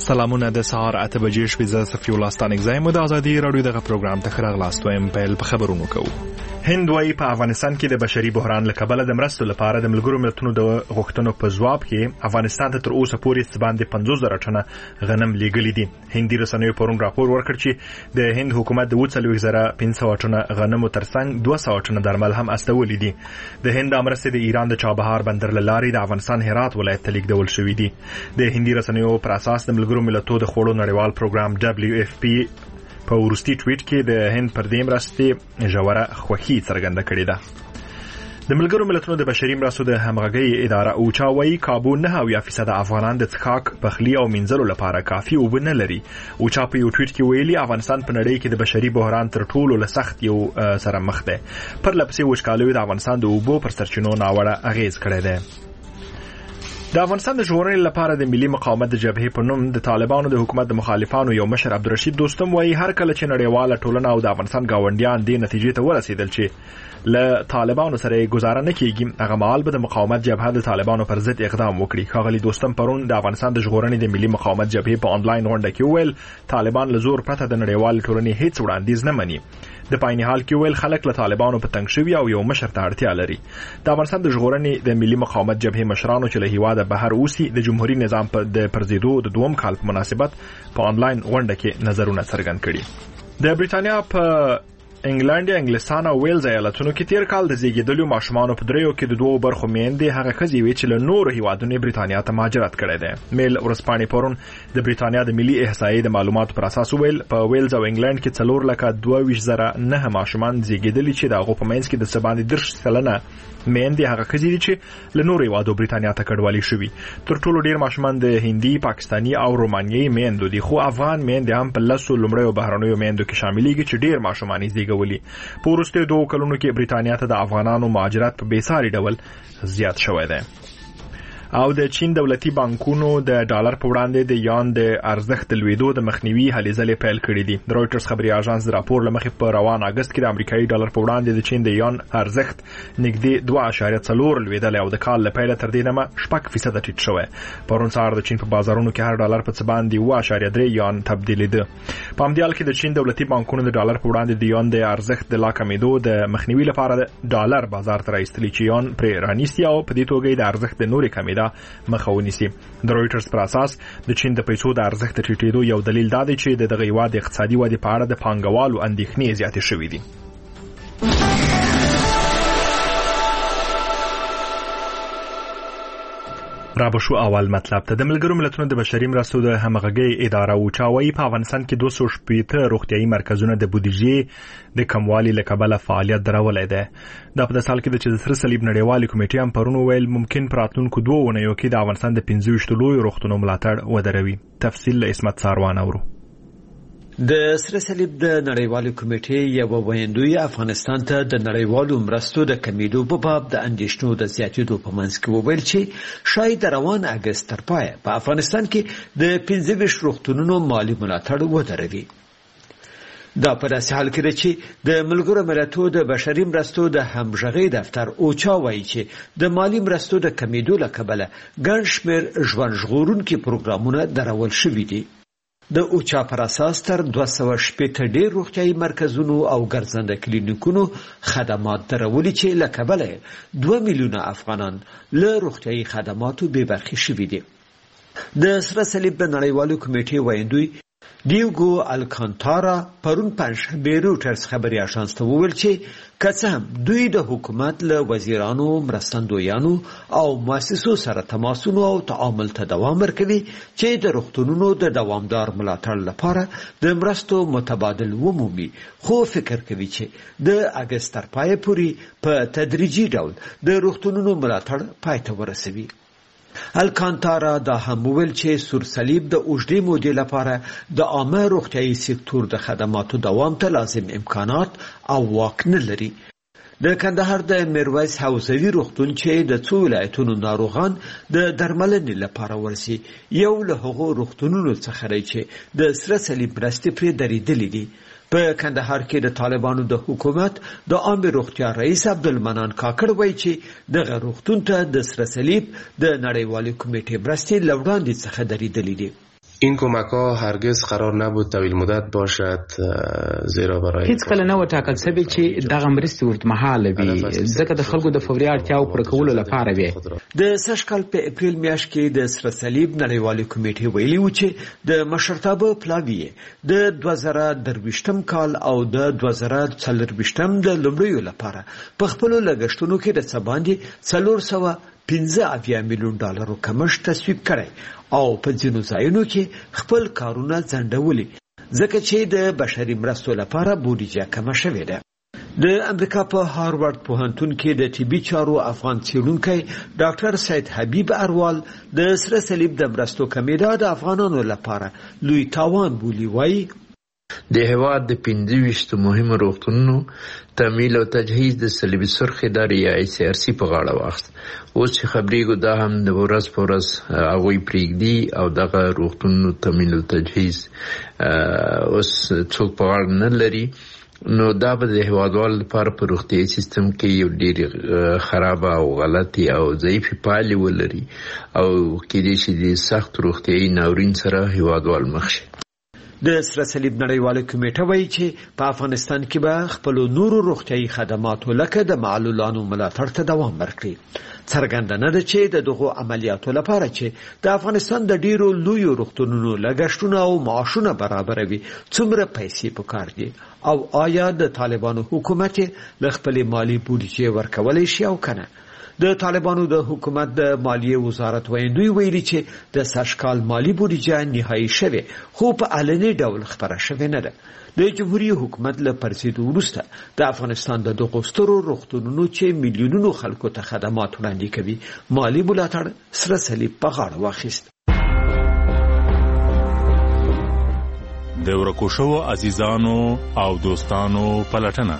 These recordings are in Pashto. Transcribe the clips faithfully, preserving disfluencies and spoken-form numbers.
سلامونه د سهار اته بجې شپې زه صفي الله ستانک زایم د ازادي رادیو دغه پروګرام ته راغلاست وایم په خبرونو کوو. هند وايي په افغانستان کې د بشري بحران له کبله د مرستو لپاره د ملګرو ملتونو د غوښتنو په ځواب کې افغانستان ته تر اوسه پورې څه باندې پنځوس زره ټنه غنم لیږلي دي. هندي رسنیو پرون راپور ورکړ چې د هند حکومت د اووه څلوېښت زره پنځه سوه ټنه غنمو ترڅنګ دوه سوه ټنه درمل هم استولي دي. د هند مرستې د ایران د چابهار بندر له لارې د افغانستان هرات ولایت ته لیږدول شوي دي. د هندي رسنیو پر اساس د ملګرو ملتونو د خوړو نړیوال پروګرام دبليو اف پی په ورستي ټویټ کې د هند پر دې مرستې ژوره خوښي څرګنده کړې ده. د ملګرو ملتونو د بشري مرستو د همغږۍ اداره اوچا وايي کابو نه اویا فیصد افغانان د څښاک پخلي او مینځلو لپاره کافي اوبه نه لري. اوچا په یو ټویټ کې ویلي افغانستان په نړۍ کې د بشري بحران تر ټولو له سخت یو سره مخ دی. پر لپسې وچکالۍ د افغانستان د اوبو پر سرچینو ناوړه اغیز کړی دی. د افغانستان د ژغورنې لپاره د ملي مقاومت د جبهې په نوم د طالبانو د حکومت د مخالفانو یو مشر عبدالرشید دوستم وايي هر کله چې نړیواله ټولنه او د افغانستان ګاونډیان دې نتیجې ته ورسېدل چې له طالبانو سره گزاره نه کیږي هغه مهال به د مقاومت جبهه د طالبانو پر ضد اقدام وکړي. ښاغلي دوستم پرون د افغانستان د ژغورنې د ملي مقاومت جبهې په آنلاین غونډه کې وویل طالبان له زور پرته د نړیوالې ټولنې هیڅ وړاندیز نه مني. د پایني حال کې ویل خلک له طالبانو په تنګ شوي او یو مشر ته اړتیا لري. د افغانستان د ژغورنې د ملي مقاومت جبهې مشرانو چې له هیواده بهر اوسي د جمهوریت نظام په د پرزیدو د دوم کال په مناسبت په آنلاین غونډه کې نظرونه څرګند کړي. د بریټانیا په انګلند، انګلستان او ویلز ایالتونو کې تیر کال د زیږیدلو ماشومانو په دریو کې د دوه برخو میندې هغه ښځې وې چې له نورو هیوادونو بریټانیا ته مهاجرت کړی دی. میل ورځپاڼې پرون د بریټانیا د ملي احصایې د معلوماتو پر اساس ویل په ویلز او انګلند کې څلور لکه دوه ویشت زره نه ماشومان زیږیدلي چې د هغو په منځ کې د څه باندې دېرش سلنه میندې هغه ښځې دي چې له نورو هیوادو بریټانیا ته کډوالي شوي. تر ټولو ډیر ماشومان د هندي، پاکستاني او رومانیایي میندو دي، خو افغان میندې هم په لسو لومړیو بهرنیو میندو کې شاملېږي چې ډیر ماشومان یې زیږولي. په وروستیو دوو کلونو کې بریټانیا ته د افغانانو مهاجرت په بېساري ډول زیات شوی دی. او د چین دولتي بانکونو د ډالر په وړاندې د یان د ارزښت د لوېدو د مخنیوي هلې ځلې پیل کړي دي. د رویټرز خبري اژانس د راپور له مخې په روان اګست کې د امریکایي ډالر په وړاندې د چین د یان ارزښت نږدې دوه اعشاریه څلور لوېدلی او د کال له پیله تر دې دمه شپږ فیصده ټیټ شوی. پرون سهار د چین په بازارونو کې هر ډالر په څه باندې اوه اعشاریه درې یان تبدیلېده. په همدې حال کې د چین دولتي بانکونو د ډالر په وړاندې د یان د ارزښت د لا کمېدو د مخنیوي لپاره د ډالر بازار ته راایستلي چې یان پرې رانیسي او په دې توګه د ارزښت د نورې کمېدا مخه ونیسي. د رویټرز پر اساس د چین د پیسو د ارزښت ټیټېدو یو دلیل دا دی چې د دغه هیواد د اقتصادي ودې په اړه د پانګوالو اندېښنې زیاتې شوې دي. رابشو اول مطلب ته د ملګرو ملتونو د بشري مرستو د همغږۍ اداره اوچا وايي په افغانستان کې دوه سوه شپېته روغتیايي مرکزونه د بودیجې د کموالي له کبله فعالیت درولی دی. دا په داسې حال کې ده چې د سره صلیب نړیوالې کمیټې هم پرون وویل ممکن په راتلونکو دوو اونیو کې د افغانستان د پنځه ویشتو لویو روغتونو ملاتړ ودروي. تفصیل له عصمت ساروان اورو. د سره صلیب د نړیوالې کمیټې یو ویندوی افغانستان ته د نړیوالو مرستو د کمیدو په باب د اندېښنو د زیاتېدو په منځ کې وویل چې شاید روان اګست تر پایه په افغانستان کې د پنځه ویشت روغتونونو مالي ملاتړ ودروي. دا په داسې حال کې ده چې د ملګرو ملتونو د بشري مرستو د همغږۍ دفتر اوچا وایي چې د مالي مرستو د کمیدو له کبله ګڼ شمېر ژوند ژغورونکي پروګرامونه درول شوي دي. د اوچا پر اساس تر دوه سوه شپېته ډیر روغتیايي مرکزونو او ګرځنده کلینیکونو خدمات درولي چې له کبله دوه میلیونه افغانان له روغتیايي خدماتو بې برخې شوي دي. د سره صلیب د نړیوالې کمیټې ویندوی دیوګو الکانتارا پرون پنجشنبه رویټرز خبري اژانس ته وویل چې که څه هم دوی د حکومت له وزیرانو، مرستندویانو او مؤسسو سره تماسونو او تعامل ته دوام ورکوي چې د روغتونونو د دوامدار ملاتړ لپاره د مرستو متبادل ومومي، خو فکر کوي چې د اګست تر پایه پورې په تدریجي ډول د روغتونونو ملاتړ پای ته ورسوي. الکانتارا دا هم ویل چې سور صلیب د اوږدې مودې لپاره د عامه روغتیايي سکتور د خدماتو دوام ته لازم امکانات او واک نه لري. د کندهار د میرویس حوزوي روغتون چې د څو ولایتونو ناروغان د درملنې لپاره ورسي یو له هغو روغتونونو څخه دی چې د سره صلیب مرستې پرې درېدلې دي. په کندهار کې د طالبانو د حکومت د عامه روغتیا رئیس عبدالمنان کاکړ وایي چې دغه روغتون ته د سره صلیب د نړیوالې کمیټې مرستې له وړاندې څخه درېدلې دي. این کمک ها هرگز قرار نبود طویل مدت باشد، زیرا برای هیڅ کله نه و ټاکل شوی چې دغه مرستې اوږدمهاله وي، ځکه د خلکو د فوري اړتیاوو پوره کولو لپاره وي. د سږ کال په اپریل میاشت کې د سره صلیب نړیوالې کمیټې ویلي و چې د مشرتابه پلاوی د دوه زره درویشتم کال او د دوه زره څلرویشتم د لومړیو لپاره په خپلو لګښتونو کې د څه باندې څلور سوه پنځه اویا میلیون ډالرو کمښت تصویب کړی او په ځینو ځایونو کې خپل کارونه ځنډولي، ځکه چې د بشري مرستو لپاره بودیجه کمه شوې ده. د امریکا په هاروارد پوهنتون کې د طبي چارو افغان څېړونکی ډاکټر سید حبیب اروال د سره صلیب د مرستو کمیدا د افغانانو لپاره لوی تاوان بولي. وایي د هیواد د پنځه ویشت مهمو روغتونونو تمویل او تجهیز د صلیبي سرخ ادارې یا ای سی آر سی په غاړه واخیست. اوس چې خبرېږو دا هم د ورځ په ورځ هغوی پرېږدي او دغه روغتونونو تمویل او تجهیز اوس څوک په غاړه نه لري، نو دا به د هیوادوالو لپاره په روغتیایي سیستم کې یو ډېرې خرابه او غلطي او ضعیفې پایلې ولري او کېدای شي د سخت روغتیایي ناورین سره هیوادوال مخ شي. د سره صلیب نړیواله کمیټه وایي چې په افغانستان کې به خپل نورو روغتیایي خدماتو لکه د معلولانو ملاتړ ته دوام ورکړي. څرګنده نه ده چې د دغو عملیاتو لپاره چې د افغانستان د ډیرو لویو روغتونونو لګښتونه او معاشونه برابروي څومره پیسې پکار دي او آیا د طالبانو حکومت له خپلې مالی بودیجې ورکولی شي او کنه. د طالبانو د حکومت د مالیې وزارت ویندوی ویلي چې د سږ کال مالی بودیجه نهایی شوه خو په علني ډول خبره شوه نه ده. د جمهوریت حکومت له پرسیدو وروسته د افغانستان د دغو سترو روغتونونو چې میلیونونو خلکو ته خدمات وړاندې کوي مالی ملاتړ سره صلیب په غاړه واخیست. د ورکو شوو عزیزانو او دوستانو پلټنه.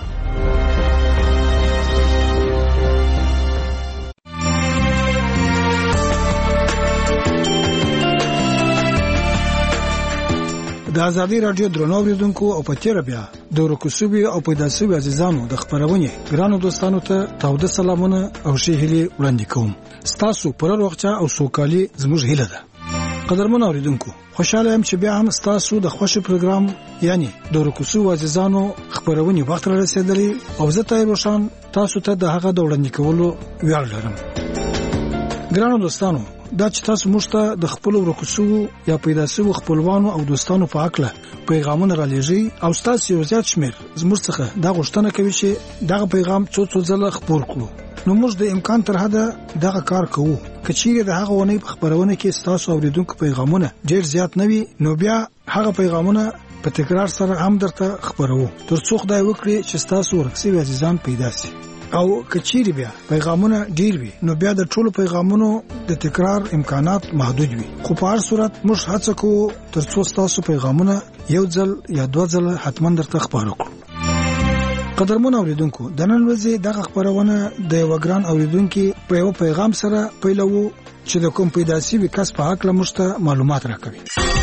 د ازادي رادیو درنو اوریدونکو او په تیر بیا د ورکوسوبي او پیدا شوي عزیزانو د خبرونه ګرانو دوستانو ته تاوده سلامونه او ښه هیلې وړاندې کوم. ستاسو پر وروغچا او سوکالي زموږ هیله ده. قدرمن اوریدونکو، خوشاله یم چې بیا هم ستاسو د خوښ پروګرام یعنی د ورکوسو عزیزانو خبرونه وخت را رسیدلې او زه ته روشن تاسو ته د هغه د وړاندې کولو ویاړ لرم. ګرانو دوستانو، دا چې تاسو موږ ته د خپل ورکوسو یا پیدا شوو خپلوانو او دوستانو په اړه پیغامونه را لېږئ او تاسو یو زیات شمیر زموږ څخه دا غوښتنه کوي چې دغه پیغام څو څو ځله خپور کړو. نو موږ د امکان تر حده دغه کار کوو. کچېره د هغه ونې په خبرونه کې تاسو اوریدونکو پیغامونه ډېر زیات نه وي، نو بیا هغه پیغامونه په تکرار سره هم درته خبرو ترڅو خدای وکړي چې تاسو ورکسي عزیزان پیدا شي. او کچېری بیا پیغامونه ډیر وي، نو بیا د ټولو پیغامونو د تکرار امکانات محدود وي. خو په هر صورت موږ هڅه کوو ترڅو تاسو پیغامونه یو ځل یا دوه ځله حتما درته خبرو کړو. قدرمن اوریدونکو، د نن ورځې دغه خبرونه د یو ګران اوریدونکو په یو پیغام سره پیلوو چې د کوم پیدا شوي کس په حق لمشته معلومات راکوي.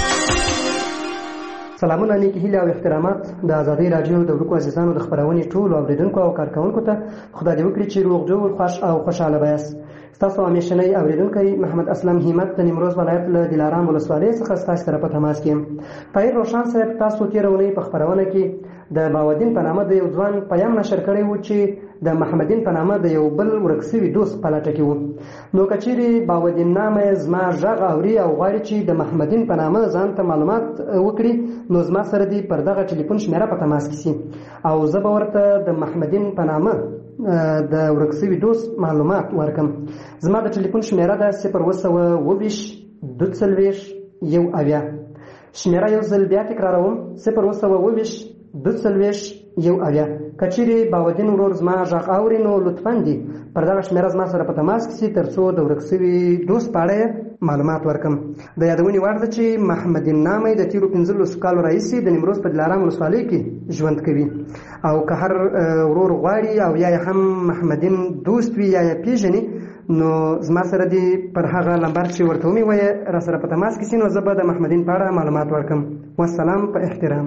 سلامونه، نیکی هیله او احترامات د ازادي رادیو د ورکو عزیزانو د خبرونې ټولو اوریدونکو او کارکونکو ته خدای دې وکړي چې روغ جوړ، خوښ او خوشاله وایاست. ستاسو همیشنی اوریدونکی محمد اسلم همت د نیمروز ولایت له دلارام ولسوالۍ څخه ستاسو سره په تماس کې یم. طاهر روشن صاحب، تاسو تېره اونۍ په خبرونه کې د باودین په نامه د یو ځوان پیام نشر کړی و چې د محمدین په نامه د یو بل ورک شوي دوست په لټه کې و. نو که چیرې باودین نامه زما غږ اوري او غواړي چې د محمدین په نامه ځان ته معلومات وکړي، نو زما سره دې پر دغه ټلیفون شمیره په تماس کې شي او زه به ورته د محمدین په نامه د ورک شوي دوست معلومات ورکم. زما د ټلیفون شمیره ده صفر اوه سوه اووه ویشت دوه څلوېښت یو اویا. شمیره یو ځل بیا تکراروم، صفر اوه سوه اووه ویشت دوه څلوېښت یو اویا. که چیرې باودین ورور زما غږ اوري، نو لطفا دې پر دغه شمیره زما سره په تماس کې شي ترڅو د ورک شوي دوست په اړه معلومات ورکم. د یادونې وړ ده چې محمدین نامه د تیرو پنځلسو کالو راهیسې د نیمروز په دلارام ولسوالۍ کې ژوند کوي او که هر ورور غواړي او یا هم محمدین دوست وي یا یې پیژني، نو زما سره دې پر هغه نمبر چې ورته ومې وایه را سره په تماس کې شي، نو زه به د محمدین په اړه معلومات ورکم. والسلام په احترام.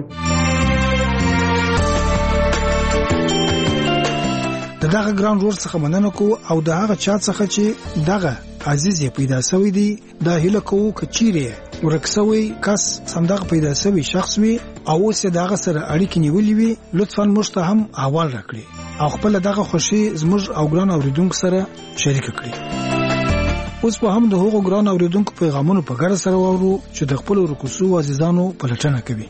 د دغه ګران ورور څخه مننه کوو او د هغه چا څخه چې دغه عزیز یې پیدا شوی دی دا هیله کوو که چیرې ورک شوی کس صندوق پیدا شوی شخص وي او اوس دغه سره اړیکې نیولې وي لطفاً موږ ته هم احوال راکړي او خپل دغه خوشي زموږ او ګران اوریدونکو سره شریک کړي. اوس په هم د هغو ګران اوریدونکو پیغامونو په ګډه سره وورو چې د خپل ورکوسو عزیزانو پلټنه کوي.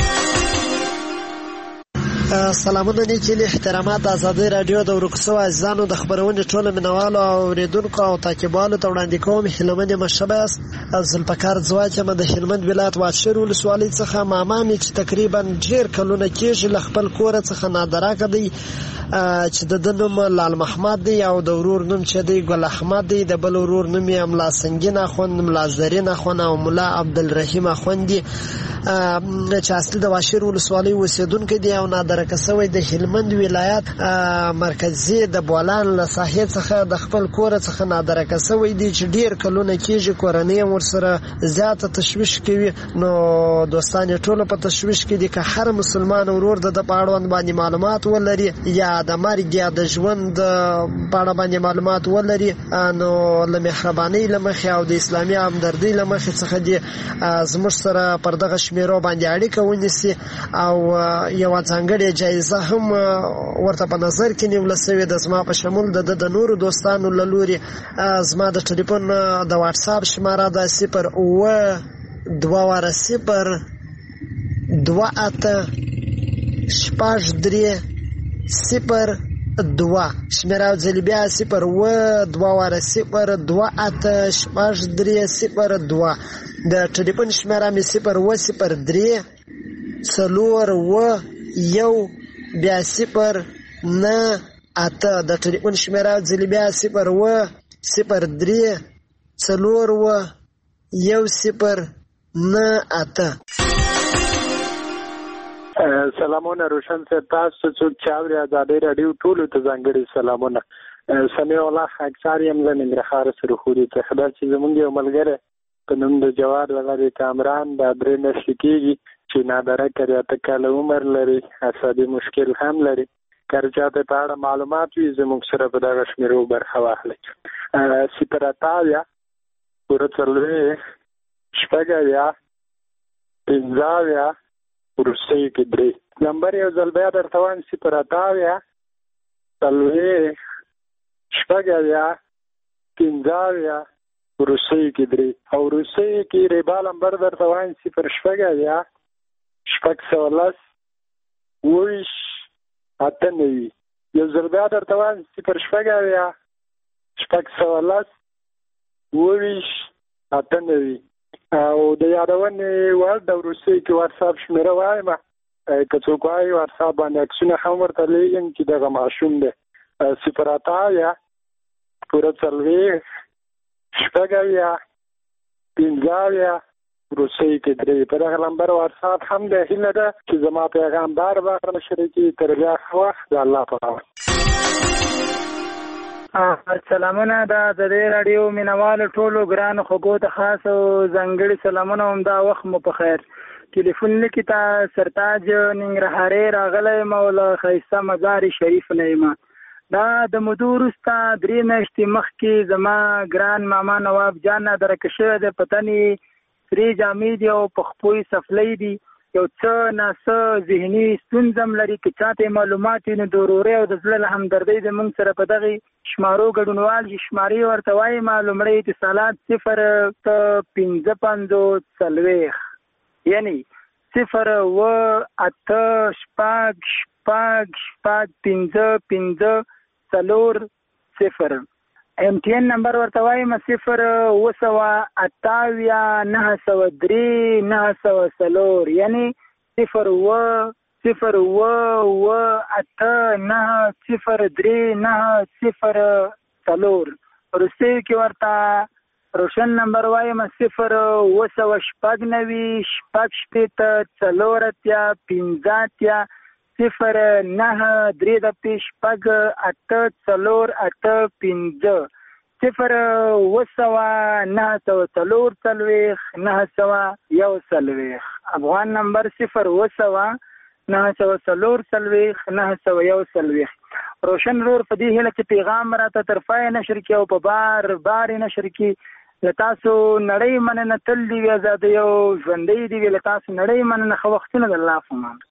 سلامونه نیکي له احترامات آزادۍ رادیو د ورکوسو عزیزانو د خبرونې ټولو مینوالو او اوریدونکو او تعقیبوالو ته وړاندې کوم هیلمنې مشبه است ذوالفقار ځواک یم د هلمند ولایت واشیر ولسوالۍ څخه ماما مې چې تقریبا ډېر کلونه کېږي له خپل کوره څخه نادراکه دی چې د ده نوم لال محمد دی او د ورور نوم چې دی ګل احمد دی د بل ورور نوم یې ملا سنگین اخوند ملا زرین اخوند او ملا عبدالرحیم اخوند دی چې اصلي د واشیر ولسوالۍ اوسېدونکی دی او نادرکه شوی د هلمند ولایت مرکزي د بولان له ساحې څخه د خپل کوره څخه نادرکه شوی دی چې ډېر کلونه کېږي کورنۍ یې ورسره زیاته تشویش کوي. نو دوستان یې ټوله په تشویش کې دي که هر مسلمان ورور د ده په اړوند باندې معلومات ولري یا د مرګ یا د ژوند په اړه باندې معلومات ولري نو له مهربانۍ له مخې او د اسلامي همدردۍ له مخې څخه دي زموږ سره پر دغه شمیرو باندې اړیکه ونیسي او یوه ځانګړې جایزه هم ورته په نظر کې نیوله شوې ده زما په شمول د ده د نورو دوستانو له لوري. زما د ټلیفون د واټساپ شماره ده صفر اوه دوه واره صفر دوه اته شپږ درې صفر دوه شمیره ځلې بیا صفر اوه دوه واره صفر دوه اته شپږ درې صفر دوه د ټلیفون شمیره مې صفر اوه صفر درې څلور اوه یو بیا صفر نه اته د ټلیفون شمیره ځلې بیا صفر اوه صفر درې څلور اوه یو صفر نه اته. سلامونه روشن صاحب تاسو څوک چې اوري ازادۍ راډیو ټولو ته ځانګړي سلامونه. سمیع الله خاکسار یم له ننګرهار سرخوري څخه دا چې زمونږ یو ملګری په نوم د جواد ولري کامران دا درې میاشتې کېږي چې نادرکه دی اته کاله عمر لري عصبي مشکل هم لري. که چاته په اړه معلومات وي زموږ سره په دغه شمیرو برخه واخلئ. صفر اته اویا پوره څلوېښت شپږ اویا پنځه اویا وروستیو کې درې نمبر یو ځل بیا درته وایم صفر اته اویا څلوېښت شپږ اویا پنځه اویا وروستیو کې درې او وروستیو کې ریبا نمبر درته وایم صفر شپږ اویا شپږ سوه لس اوویشت اته نوي یو ځل بیا درته وایم صفر شپږ اویا شپږ سوه لس اوویشت اته نوي او د یادونې وړ د وروستیو کې واتساپ شمېره وایم که څوک وایي واتساپ باندې عکسونه هم ورته لیږم چې دغه ماشوم دی صفر اته اویا پوره څلوېښت شپږ اویا پنځه اویا وروستیو کې درې په دغه نمبر واتساپ هم دی. هیله ده چې زما پیغام بار بار شریکي تر بیا ښه وخت د الله په امان. سلامونه د ازادۍ راډیو مینوالو ټولو ګرانو خوږو ته خاص او ځانګړي سلامونه هم دا وخت مو په خیر. ټلیفون لیکي ته سرتاج ننګرهارۍ راغلی یم او له ښایسته مزار شریف نه یم. دا د مودو وروسته درې میاشتې مخکې زما ګران ماما نواب جان نادرکه شوی دی. په تن یې سرې جامې دي او په خپو یې سفلی دي. یو څه ناڅه ذهني ستونزه هم لري. که چاته معلومات وي نو د ورورۍ او د زړه له همدردۍ زموږ سره په دغې شمارو ګډونوال شي. شمارې ورته وایم لومړی اتصالات صفر پنځه پنځوس څلوېښت یعنې صفر اوه اته شپږ شپږ شپږ پنځه پنځه څلور صفر. ایم ټي این نمبر ورته وایم صفر اوه سوه اته اویا نهه سوه درې نهه سوه څلور یعنې صفر اوه صفر اوه اوه اته نهه صفر درې نهه صفر څلور. وروستیو کې ورته روشن نمبر وایم صفر اوه سوه شپږ نوي شپږ شپېته څلور اتیا پنځه اتیا صفر نهه درې دپې شپږ اته څلور اته پنځه صفر اوه سوه نهه سوه څلور څلوېښت نهه سوه یو څلوېښت. افغان نمبر صفر اوه سوه نهه سوه څلور څلوېښت نهه سوه یو څلوېښت. روشن رور په دې هیله چې پیغام راته تر پایه نشر کړي او په بار بار یې نشر کړي له تاسو نړۍ مننه، تل دې وي ازادۍ او ژوندۍ دې وي. له تاسو نړۍ مننه، ښه وختونه د الله په امان.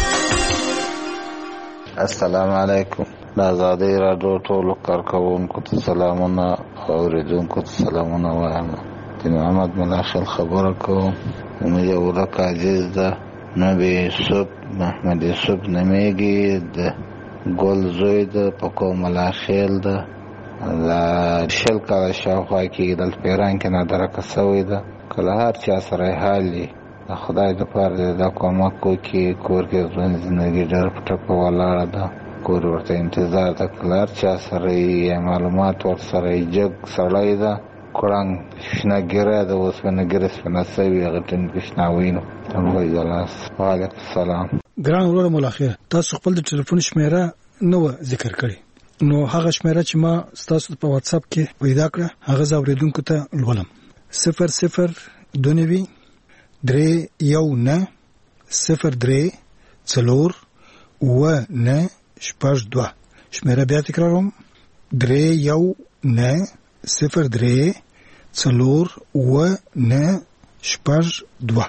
السلام علیکم. د ازادۍ راډیو ټولو کارکوونکو ته سلامونه او اوریدونکو ته سلامونه وایم. د محمد ملاخل خبره کوم. زموږ یو ورک عزیز ده، نبی یوسف محمد یوسف نومیږي، د ګل زوی ده، په کوم ملاخیل ده، له شل کاله شاوخوا کېږي دلته په ایران کې نادرکه سوی ده. که له هر چا سره یې حال وي، د خدای دپاره دې دا کومک وکړي. کور کې ژوند زندګي ډېر په ټپه ولاړه ده، کور ورته انتظار ده. که له هر چا سره یې معلومات ورسره یې جګ سړی ده، کړنګ شنه ګیره ده، اوسپنه ګیره سپنه سوي، هغه ټیم کې شنه وینو. وعلیکم السلام. ګران وروره ملاخیر، تاسو خپل د ټلیفون شمیره نه وه ذکر کړې، نو هغه شمیره چې ما ستاسو په واتساپ کې پیدا کړه هغه زه اورېدونکو ته لولم. صفر صفر دوه نوي درې یو نه صفر درې څلور اووه نه شپږ دوه. شمیره بیا تکراروم: درې یو نه صفر درې څلور اووه نه شپږ دوه.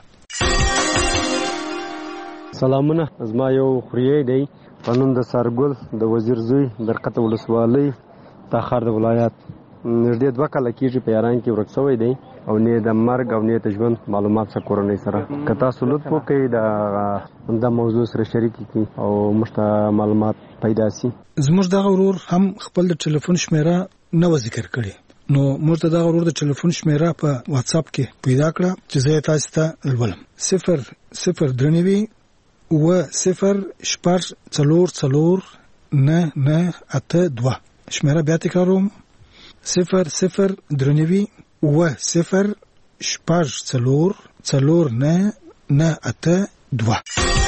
سلامونه، زما یو خوریی دی په نوم د سارګل د وزیر زوی درقته ولسوالۍ تاخار د ولایت. نږدې دوه کاله کېږي په ایران کې ورک شوی دی او نه د مرګ او نه د ژوند معلومات څخه کورنۍ سره. که تاسو لطف وکړئ د موضوع سره شریک کړئ او موږ ته معلومات پیدا شي. زموږ دغه ورور هم خپل د ټلیفون شمیره نه و ذکر کړې، نو موږ ته دغه ورور د ټلیفون شمیره په واتساپ کې پیدا کړه چې زه تاسو ته لولم. صفر صفر درې نوي اووه صفر شپږ څلور څلور نه نه اته دوه. شمیره بیا تکراروم: صفر صفر درې نوي اووه صفر شپږ څلور څلور نه نه اته دوه.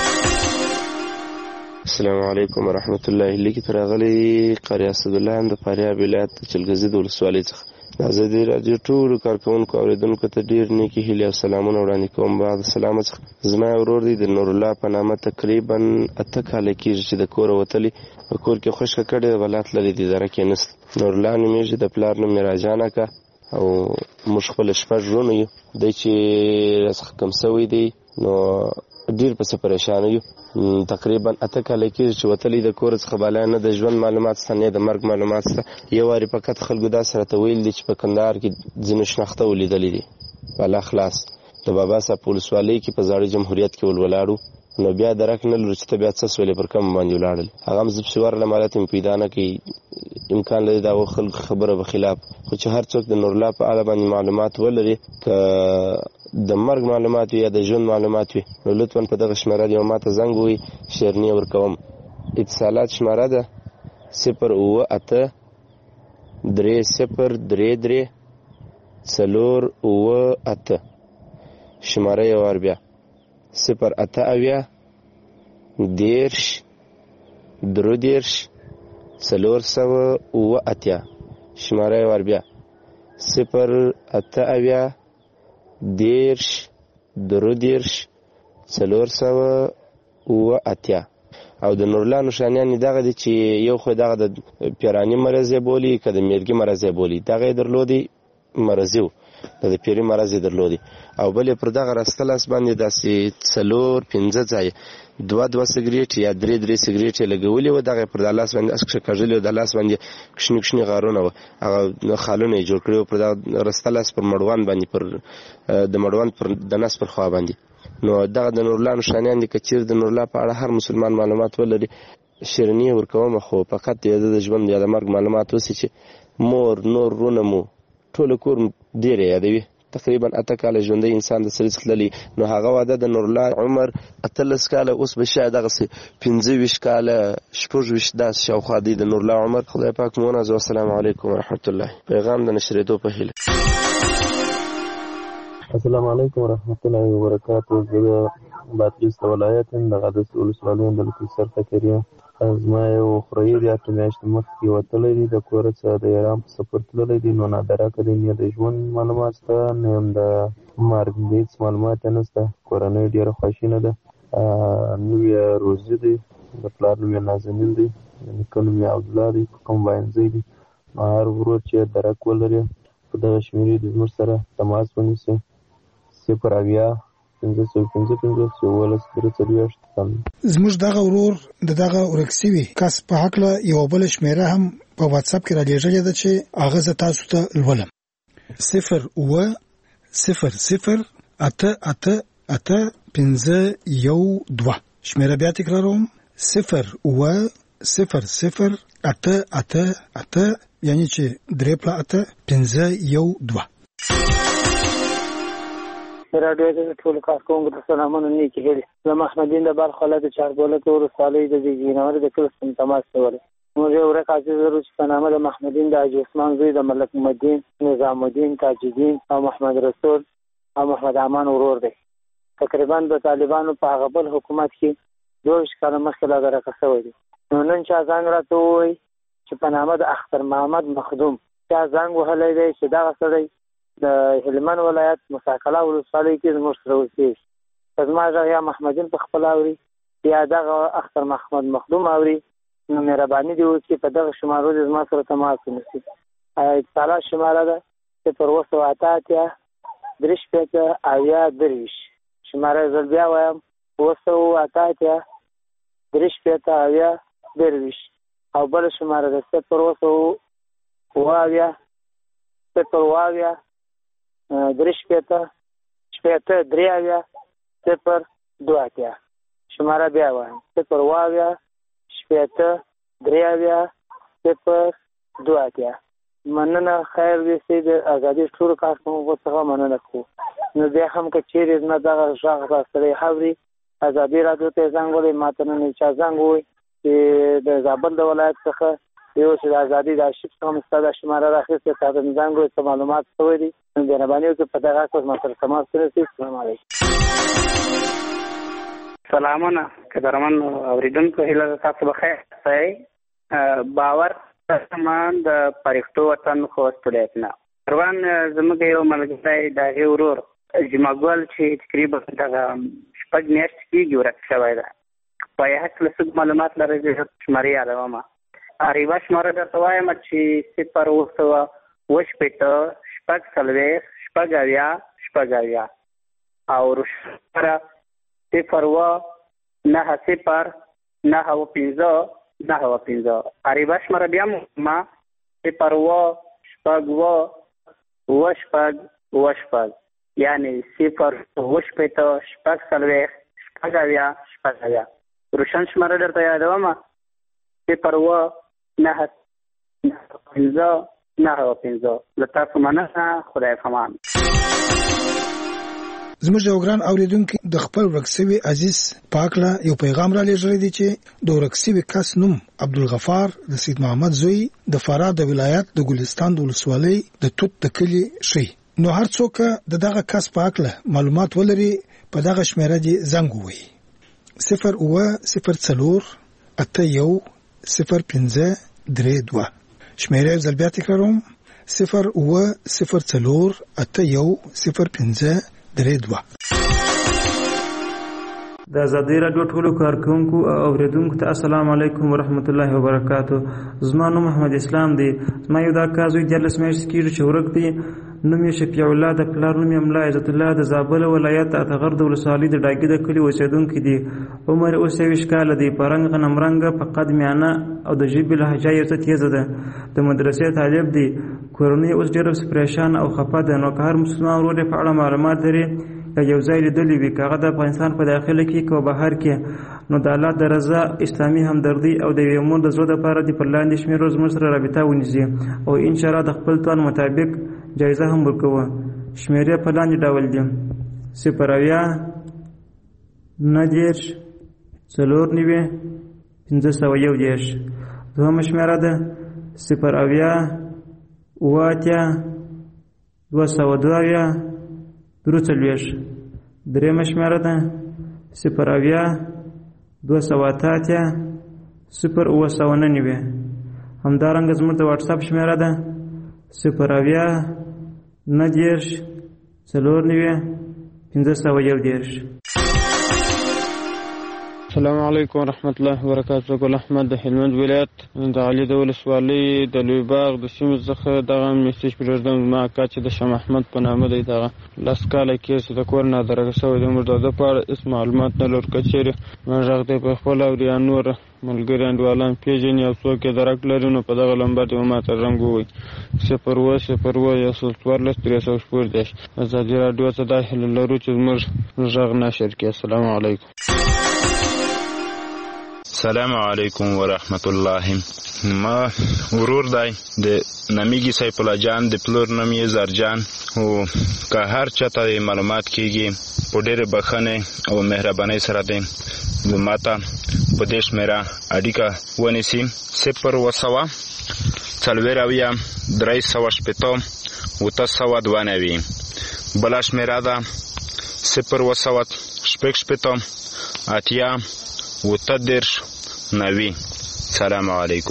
السلام علیکم ورحمت الله. لیکي تر غلي قاری اسدالله هم د فاریاب ولایت چلګزي د ولسوالۍ څخه د ازادي راډیو ټولو کارکوونکو اوریدونکو ته ډیر نیکی هیلې او سلامونه وړاندې کوم. بعد سلام څخه زما ورور دی د نور الله په نامه تقریبا اته کاله کېږي چې د کور وتلی، په کور کې خوشکه کړې ولات لري د اداره کې نست. نور الله نومیږي، د پلار نوم یې راجانه کا او موږ خپل شپږ ورونه یو. دی چې راڅخه کم سوی دی نو ډیر پسې پریشان یو. تقریبا اته کاله کېږي چې وتلی د کور څخه بالا نه د ژوند معلومات شته نه د مرګ معلومات شته. یو وارې فقط خلکو دا سره ته ویل دي چې په کندهار کې ځینو شناخته ولیدلي دي بالا خلاص د بابا صاحب په ولسوالۍ کې په زاړه جمهوریت کې ولولاړو. نو بیا درک نه لرو چې ته بیا څه سولې پر کم باندې ولاړل. هغه هم زه پسې ورله مالت مې پیدا نه کوي، امکان لري دا خلکو خبره به خلاف. خو چې هر څوک د نورالله په اړه باندې معلومات ولري، که د مرګ معلومات وي یا د ژوند معلومات وي، نو لطفا په دغه شمېره یو ماته زنګ ووهئ، شیرني ورکوم. اتصالات شمېره ده صفر اووه اته درې صفر درې درې څلور اووه اته. شمېره یې وار بیا صفر اته اویا دېرش درې دېرش څلور سوه اووه اتیا. شمېره یې وار بیا صفر اته اویا دېرش درې دېرش څلور سوه اووه اتیا. او د نورالله نښانیان یې دغه دي چې یو خو دغه د پیراني مرض یې بولي، که د میرګي مرض یې بولي، دغه یې درلودي مرضي و، د د پیري مرض یې درلودي. او بل یې پر دغه راسته لاس باندې داسې څلور پنځه ځایه دوه دوه سګرېټ یا درې درې سګرېټ یې لګولي وو، دغه یې پر دا لاس باندې اسکشه کږلي وو، د لاس باندې کښني کښني غارونه وو، هغه خالونه یې جوړ کړي وو پر دغه راسته لاس پر مړوند باندې، پر د مړوند پر د نس پر خوا باندې. نو دغه د نورالله نښانیان دي. که چېرې د نورالله په اړه هر مسلمان معلومات ولري، شیرني یې ورکوم، خو فقط د د ژوند یا د مرګ معلومات اوسي چې مور نور رونه مو ټول کور ډېر یادوي. تقریبا اته کاله ژوندی انسان د سړي څخه تللی، نو هغه واده د نورالله عمر اتلس کاله، اوس به شاید دغسې پنځه ویشت کاله شپږ ویشت داسې شاوخوا دی د نورالله عمر. خدای پاک مو ونازوي. السلام علیکم ورحمت الله. پیغام د نشرېدو په هیله. السلام علیکم ورحمت الله وبرکاتو. زه د بادغیس د ولایت یم، د قادس ولسوالۍ یم، د لکیسر فقیر یم. زما یو خوریی دی، اته میاشتې مخکې وتلی دی، د کوره څخه د ایران په سفر تللی دی. نو نادرکه دی، نه د ژوند معلومات شته نه هم د مرګ هېڅ معلومات یې نشته. کورنۍ ډېره خواشینه ده. نوم یې روزي دی، د پلار نوم یې نازنین دی، د نیکه نوم یې عبدالله دی، په کوم واینځی دی. نو هر ورور چې درک ولري په دغه شمېرې د زموږ سره تماس ونیسي. صفر اویا پنځه سوه پنځه پنځوس یولس درې څلوېښت کم. زموږ دغه ورور د دغه ورک سوي کس په هکله یوه بله شمېره هم په واتساپ کې رالیږلې ده چې هغه زه تاسو ته لولم. صفر اوه صفر صفر اته اته اته پنځه یو دوه. شمېره بیا تکراروم. صفر اوه صفر صفر اته اته اته یعنی چې درې پله اته پنځه یو دوه. راډیو د ټولو کارکوونکو ته سلامونه نیکې هیلې. زه محمدین د بلخ ولایت چاربولک ولسوالۍ د جینوري د کلي څخه تماس کولی. موږ یو ورک عزیز لرو چې په نامه د محمدین د حاجي عثمان زوی د ملک محمدین، نظام الدین، تاج الدین او محمد رسول او محمد امان ورور دی. تقریبا د طالبانو په هغه بل حکومت کې دوه کاله مخکې لادرکه شوی دی. نو نن چا زنګ راته ووایي چې په نامه د اختر محمد مخدوم چا زنګ وهلی دی چې دغه سړی د هلمند ولایت مساکله ولسوالۍ کې زموږ سره اوسېږي. که زما غږ یا محمدین په خپله اوري یا دغه اختر محمد مخدوم اوري نو مهرباني دې وکړي په دغه شمارو دې زما سره تماس ونیسي. اتصالات شماره ده صفر اوه سوه اته اتیا درې شپېته اویا درویشت. شماره یې زه بیا وایم اوه سوه اته اتیا درې شپېته اویا درویشت. او بله شماره ده صفر اوه سوه اوه اویا صفر اوه اویا درې شپېته شپېته درې اویا صفر دوه اتیا. شماره بیا وایم صفر اوه اویا شپېته درې اویا صفر دوه اتیا. مننه. خیر دې سي د ازادي ټولو کارکوونکو څخه مننه کوو. نو بیا هم که چیرې زما دغه غږ را سړی اوري ازادي راډیو ته زنګ ووهئ. ما ته نن چا زنګ ووایي چې د زابل د ولایت څخه یو چې د ازادي د آرشیف څخه مو ستا دا شماره راخیستې تا ته مې زنګ ووایي څه معلومات شوی دي. نو مهرباني وکړئ په دغه اساس ما سره تماس ونیسئ. السلام علیکم. سلامونه قدرمن اورېدونکو، هیله ده تاسو بخیر اوسئ. باور سامان د پرښتو وطن خوست ولایت نه روان زموږ یو ملګری د هغې ورور جمعګل چې تقریبا دغه شپږ میاشتې کېږي ورک شوی ده. په یې هکله څه معلومات لرئ زه شمارې یادومه. یوه شماره درته وایم چې صفر اوه سوه اوه شپېته شپږ څلوېښت شپږ اویا شپږ اویا او روشنه صفر اوه نهه صفر نهه اوه پنځه نهه اوه پنځه. عربه شماره بیا ما صفر اوه شپږ اوه اوه شپږ اوه شپږ یعنې صفر اوه شپېته شپږ څلوېښت شپږ اویا شپږ اویا. روشن شماره درته یادومه صفر اوه نهه پنځه نهه اوه پنځه. له تاسو مننه. خدای پامان. زموږ یو ګران اوریدونکي د خپل ورک سوي عزیز په هکله یو پیغام را لېږلی دی چې د ورک سوي کس نوم عبدالغفار د سید محمد زوی د فراه د ولایت د ګلستان د ولسوالۍ د توت د کلي ښیي. نو هر څوک د دغه کس په هکله معلومات ولري په دغه شمېره دې زنګ ووهي. صفر اوه صفر څلور اته یو صفر پنځه درې دوه. شمېره یو ځل بیا تکراروم صفر اوه صفر څلور اته یو صفر پنځه درې دوه. د ازادي راډیو ټولو کارکوونکو او اوریدونکو ته السلام علیکم ورحمت الله وبرکاتو. زما نوم محمد اسلام دی. زما یو دا کار زوی دیارلس میاشتې کېږي چې ورک دی. نوم یې شفیع الله د پلار نوم یې ملا عزت الله د زابل ولایت اتغر د ولسوالۍ د ډاګي د کلي اوسېدونکی دی. عمر اوس یویشت کاله دی. په رنګ غنم رنګه په قد میانه او د ژبې لهجه یې څه تیزه ده. د مدرسې طالب دی. کورنۍ اوس ډېره پریشان او خفه ده. نو که هر مسلمان ورور یې په اړه معلومات لري یا یو ځای لیدلی وي که هغه د افغانستان په داخله کې که بهر کې نو د الله د رضا اسلامي همدردي او د یوې مور د زړه دپاره دې پر لاندې شمېرو زموږ سره رابطه ونیسي او انشاءالله د خپل توان مطابق جایزه هم ورکوه. شمېرې په لاندې ډول دي: صفر اویا نهه دېرش څلور نوي پنځه سوه یو دېرش. دوهمه شمېره ده صفر اویا اوه اتیا دوه سوه دوه اویا درې څلوېښت. درېیمه شمېره ده صفر اویا دوه سوه اته اتیا صفر اوه سوه نهه نوي. همدارنګه زموږ د واټساپ شمېره ده صفر اویا نهه دېرش څلور نوي پنځه سوه یو دېرش. السلام علیکم ورحمت الله وبرکاته. ګل احمد د هلمند ولایت د علي د ولسوالۍ د لوی باغ د سیمې څخه دغه میسج پرېږدم. زما اکا چې د شاه محمد په نامه دی دغه لس کاله کېږي چې د کور نادرګه شوی دی. موږ د ده په اړه هېڅ معلومات نه لرو. که چېرې موږ غږ دی په خپل او یا نور ملګري انډیوالان پېژني او څوک یې درک لري نو په دغه لمبر دې ما ته رنګ ووایي صفر اووه صفر اووه یو سل څوارلس درې سوه شپږ دېرش. ازادي راډیو ته دا هیله لرو چې زموږ غږ نشر کړي. السلام علیکم. السلام علیکم ورحمت الله. ما ورور دی د نمیږي سیف الله جان د پلور نوم یې زرجان او که هر چاته معلومات کیږي په ډېرې بخښنې او مهربانۍ سره دی ما ته په دې شمېره اړیکه ونیسي. صفر اووه سوه څلوېښت اویا درې سوه شپېته اوته سوه دوه نوي. بله شمېره ده صفر اووه سوه شپږ شپېته اتیا اوته دېرش نوي. سلام علیکم.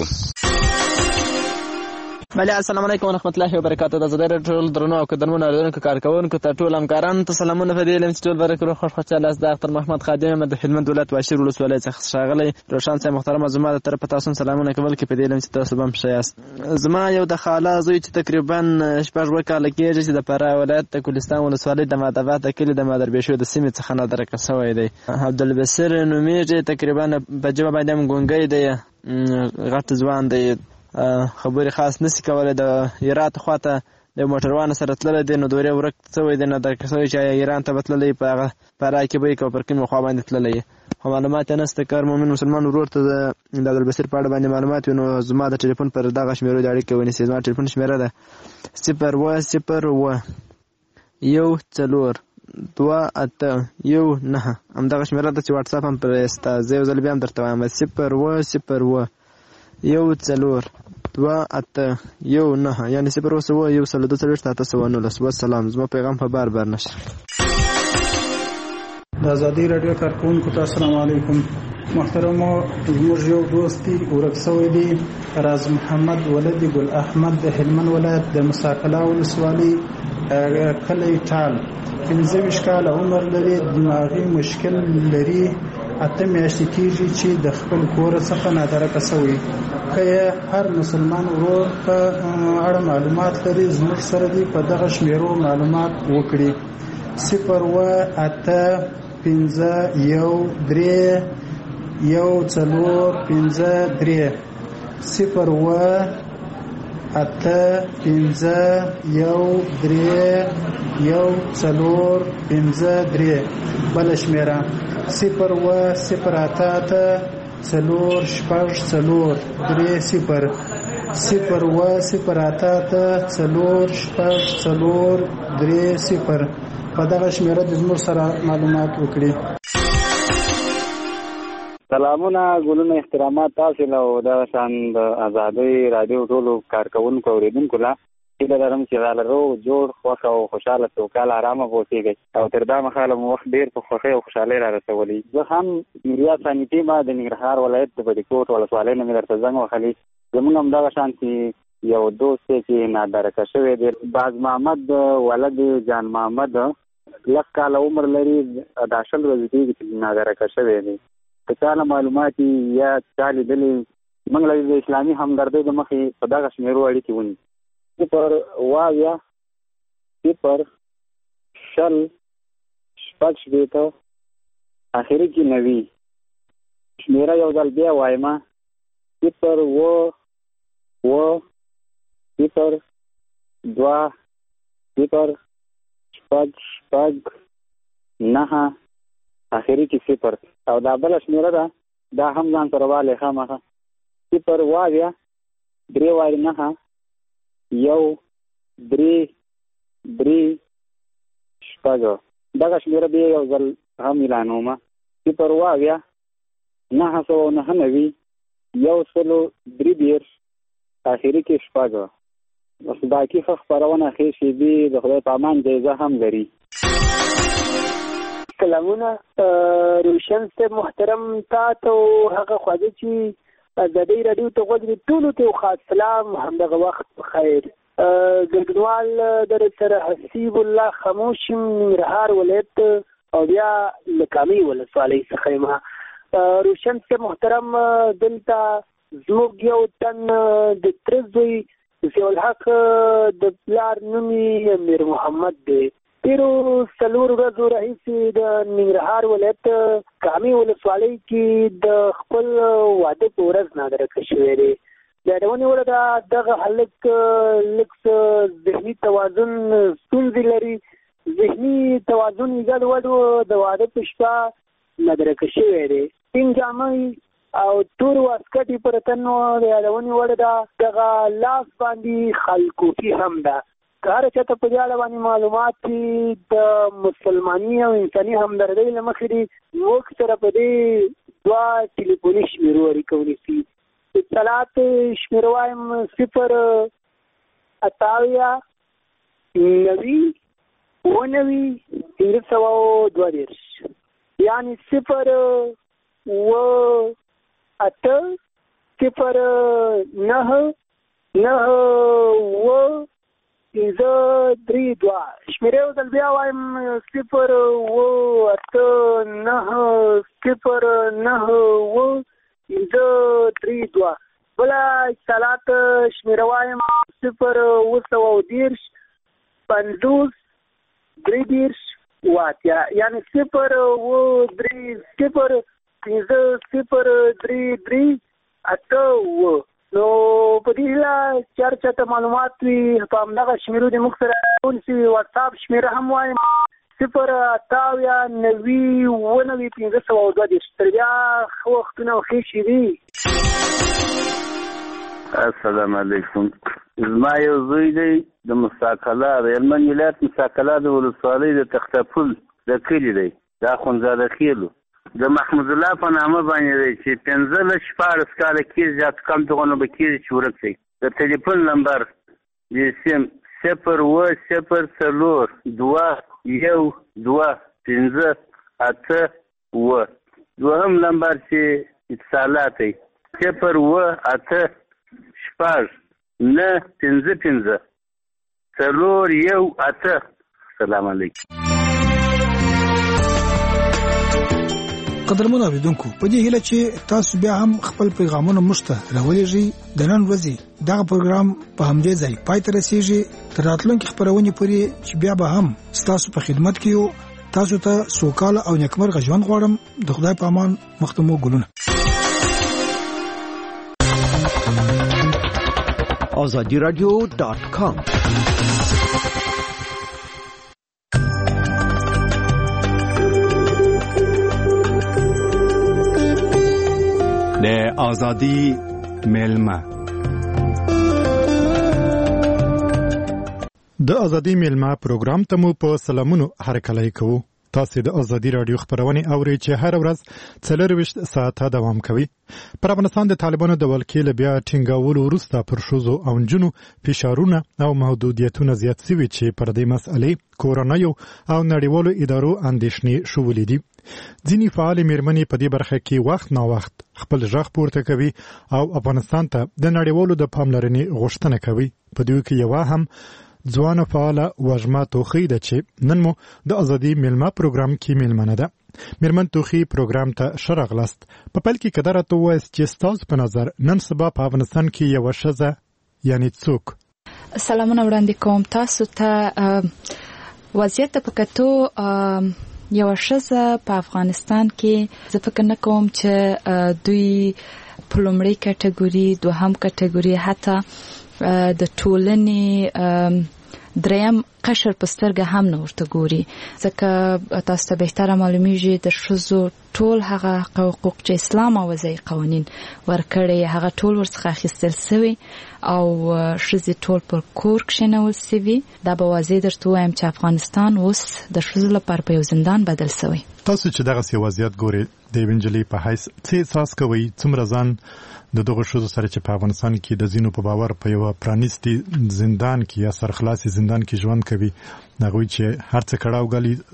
بله السلام علیکم ورحمت الله وبرکاته. د زړه ټول درنو او قدرمنو اوریدونکو کارکوونکو ته ټول همکارانو ته سلامونه. په دې لم چې ټول برکو خوش خوشاله است. د اختر محمد خادم د هلمند ولایت واشیر ولسوالۍ څخه ښاغلی روشن صاحب محترم زما د طرف تاسو سلامونه کول کې په دې لم چې تاسو هم ښه یاست. زما یو د خاله زوی چې تقریبا شپږ اووه کاله کېږي چې د فراه ولایت د کوهستان ولسوالۍ د مادبات کلي د مادربېشو د سیمې څخه نادرکه شوی دی. عبدالبصیر نومیږي. تقریبا په ژبه باندې هم ګونګی دی. غټ ځوان دی. خبرې خاص نسی کولی. د ایران خواته د موټروان سره تللی دی نو دورې ورک شوی دی نه درک شوی چې ایران ته به تللی په هغه فراه کې به یې که پر کومې خوا باندې تللی خو معلومات یې نشته. که هر مؤمن مسلمان ورور ته د عبدالبصیر په اړه باندې معلومات وي نو زما د ټلیفون پر دغه شمېرو د اړیکې ونیسي. زما ټلیفون شمېره ده صفر اووه صفر اووه یو څلور دوه اته یو نهه. همدغه شمېره ده چې واټساپ هم پرې شته. زه یو ځل بیا هم درته وایم صفر اووه صفر اووه یو څلور دوه اته یو نهه یعنې صفر اووه سوه یو سل دوه څلوېښت اته سوه نولس. وسلام. زما پیغام په بار بار نشر. د ازادي راډیو کارکوونکو ته السلام علیکم. محترمو زموږ یو دوست دی ورک شوی دی راز محمد ولد ګل احمد د هلمند ولایت د مساکلا ولسوالۍ کلی ټال. پنځه ویشت کاله عمر لري. دماغي مشکل لري. اته میاشتې کېږي چې د خپل کور څخه نادرکه شوی. که یې هر مسلمان ورور په اړه معلومات لري زموږ سره دی په دغه شمېرو معلومات وکړي. صفر اووه اته پنځه یو درې یو څلور پنځه درې. صفر اووه اته پنځه یو درې یو څلور پنځه درې. بله شمېره صفر اووه صفر اته اته څلور شپږ څلور درې صفر. صفر اووه صفر اته اته څلور شپږ څلور درې صفر. په دغه شمېره د زموږ سره معلومات وکړي. سلامونه ګلونه احترامات تاسو له او د شان د ازادي رادیو ټولو کارکوونکو اوریدونکو لا هیله لرم چې دا لرو جوړ خوښ او خوشاله سوکاله آرامه اوسئ او تر دا مخاله مو وخت ډېر په خوښۍ او خوشحالۍ را رسولي. زه هم میریا ثاني ما د ننګرهار ولایت د بډیکوټ ولسوالۍ نه مې درته زنګ وهلی. زمونږ همدغه شان چې یو دوست دی چې نادرکه شوی دی باز محمد ولد جان محمد لس کاله عمر لري. دا شل ورځې کېږي چې نادرکه شوی دی. که چا له معلومات یا چا لیدلي موږ له د اسلامي همدردۍ د مخې په دغه شمېرو اړیکې ونیسي. صفر اووه اویا صفر شل شپږ شپېته اخري کې نوي. شمېره یو ځل بیا وایم صفر اووه اووه صفر دوه صفر شپږ شپږ نهه اخري کې صفر. او دا بله شمېره ده دا هم ځان سره والی خامخه صفر اووه اویا درې وارې نهه یو درې درې شپږ. دغه شمېره بیا یو ځل هم اعلانومه صفر اووه اویا نهه سوه نهه نوي یو سلو درې دېرش اخري کې شپږ. بس باقي ښه خپرونه ښې شېبې د خدای په امان جایزه هم لري. سلامونه روشن صاحب محترم تا ته هغه خواږه چې ازادي راډیو ته غوږ دي ټولو ته خاص سلام همدغه وخت بخیر. ګډونوال در سره حسیب الله خاموش ننګرهار ولایت او بیا له کامې ولسوالۍ څخه یم. روشن سے محترم دلته زموږ یو تن د تره زوی ضیاءالحق د پلار نوم یې میر محمد دی. تېرو څلور ورځو راهیسې د ننګرهار ولایت کامې ولسوالۍ کې د خپل واده په ورځ نادرکه شوی دی. د یادونې وړ ده دغه هلک لږ څه ذهني توازن ستونزې لري. ذهني توازن یې ګډوډ و. د واده په شپه نادرکه شوی دی. سپین جامې او تور واسکټ یې پر تن و. د یادونې وړ ده دغه لاس باندې خلکوفي هم ده. که هر چاته په دې اړه باندې معلومات چې د مسلماني او انساني همدردۍ له مخې دي موږ سره په دې دوه ټلیفوني شمېرو اړیکه ونیسي. اطلاعات شمېره وایم صفر اتاویا نوي اووه نوي پنځه سوه دوه دېرش یعنې صفر اووه اته صفر نهه نهه اووه پنځه درې دوه. شمېرې یو ځل بیا وایم صفر اووه اته نهه صفر نهه اووه پنځه درې دوه. بله اتصالات شمېره وایم صفر اووه سوه دېرش پنځوس درې دېرش اووه اتیا یعنې صفر اووه درې صفر پنځه صفر درې درې اته اووه. نو په دې هیله چې هر چاته معلومات وي په همدغه شمېرو دې موږ سره ونیسي. واټساپ شمېره هم وایم صفر اتاویا نوي اووه نوي پنځه سوه دوه دېرش. تر بیا ښه وختونه او ښې شېبې. السلام علیکم. زما یو زوی دی د مستقله د هلمند ولایت مستقله د ولسوالۍ د تختپل د کلي دی. دا اخندزاده خیلو د محمود الله په نامه باندې دی چې پنځلس شپاړس کاله کېږي زیات کم دغونه به کېږي چې ورک شي. د ټلیفون نمبر د سیم صفر اووه صفر څلور دوه یو دوه پنځه اته اووه. دوهم نمبر چې اتصالات دی صفر اووه اته شپږ نه پنځه پنځه څلور یو اته. السلام علیکم. قدرمن اوریدونکو په دې هیله چې تاسو بیا هم خپل پیغامونه موږ ته راولېږئ. د نن ورځې دغه پروګرام په همدې ځای پای ته رسیږي. تر راتلونکي خپرونې پورې چې بیا به هم ستاسو په خدمت کې یو. تاسو ته سوکاله او نیکمرغه ژوند غواړم. د خدای په امان. مخته مو ګلونه. آزادی رادیو دات کام د آزادی میلمه. د آزادی میلمه پروګرام ته مو په سلامونو هرکلی کوو. تاسو د آزادی رادیو خبرونه اورئ چې هر ورځ څلور ویشت ساعته دوام کوي. پر افغانستان د طالبانو د ولکې بیا ټینګاولو وروسته پر ښځو او نجونو فشارونه او محدودیتونه زیات شوي چې پر دې مسئلې کورنیو او نړیوالو ادارو اندېښنې شولې دي. ځینې فعال میرمنې په دې برخه کې وخت نا وخت خپل غږ پورته کوي او افغانستان ته د نړیوالو د پاملرنې غوښتنه کوي. په دوی کې یو هم ځوانه فعاله وژما توخی ده چې نن مو د آزادی میلمه پروګرام کې میلمنه ده. میرمن توخی پروګرام ته ښه راغلاست. په پیل کې که درته ووایاست چې ستاسو په نظر نن سبا په افغانستان کې یوه ښځه یعنې څوک؟ سلامونه وړاندې کوم تاسو ته. وضعیت ته په کتو یوه ښځه په افغانستان کې زه فکر نه کوم چې دوی په لومړۍ کټګوري دوهم کټګوري حتی د ټولنې دریم قشر په سترګه هم نه ورته ګوري. ځکه تاسو ته بهتره معلومیږي د ښځو ټول هغه حقوق چې اسلام او وضعي قوانین ورکړي هغه ټول ورڅخه اخیستل شوي او ښځې ټول پر کور کښېنول شوي. دا به واضح درته ووایم چې افغانستان اوس د ښځو لپاره په یو زندان بدل شوی. تاسو چې دغسې وضعیت ګورئ د یوې نجلۍ په حیث څه احساس کوئ؟ څومره ځان د دغو ښځو سره چې په افغانستان کې د ځینو په باور په یوه پرانیستي زندان کې یا سرخلاصي زندان کې ژوند کوي، هغوی چې هر څه کړاو ګالي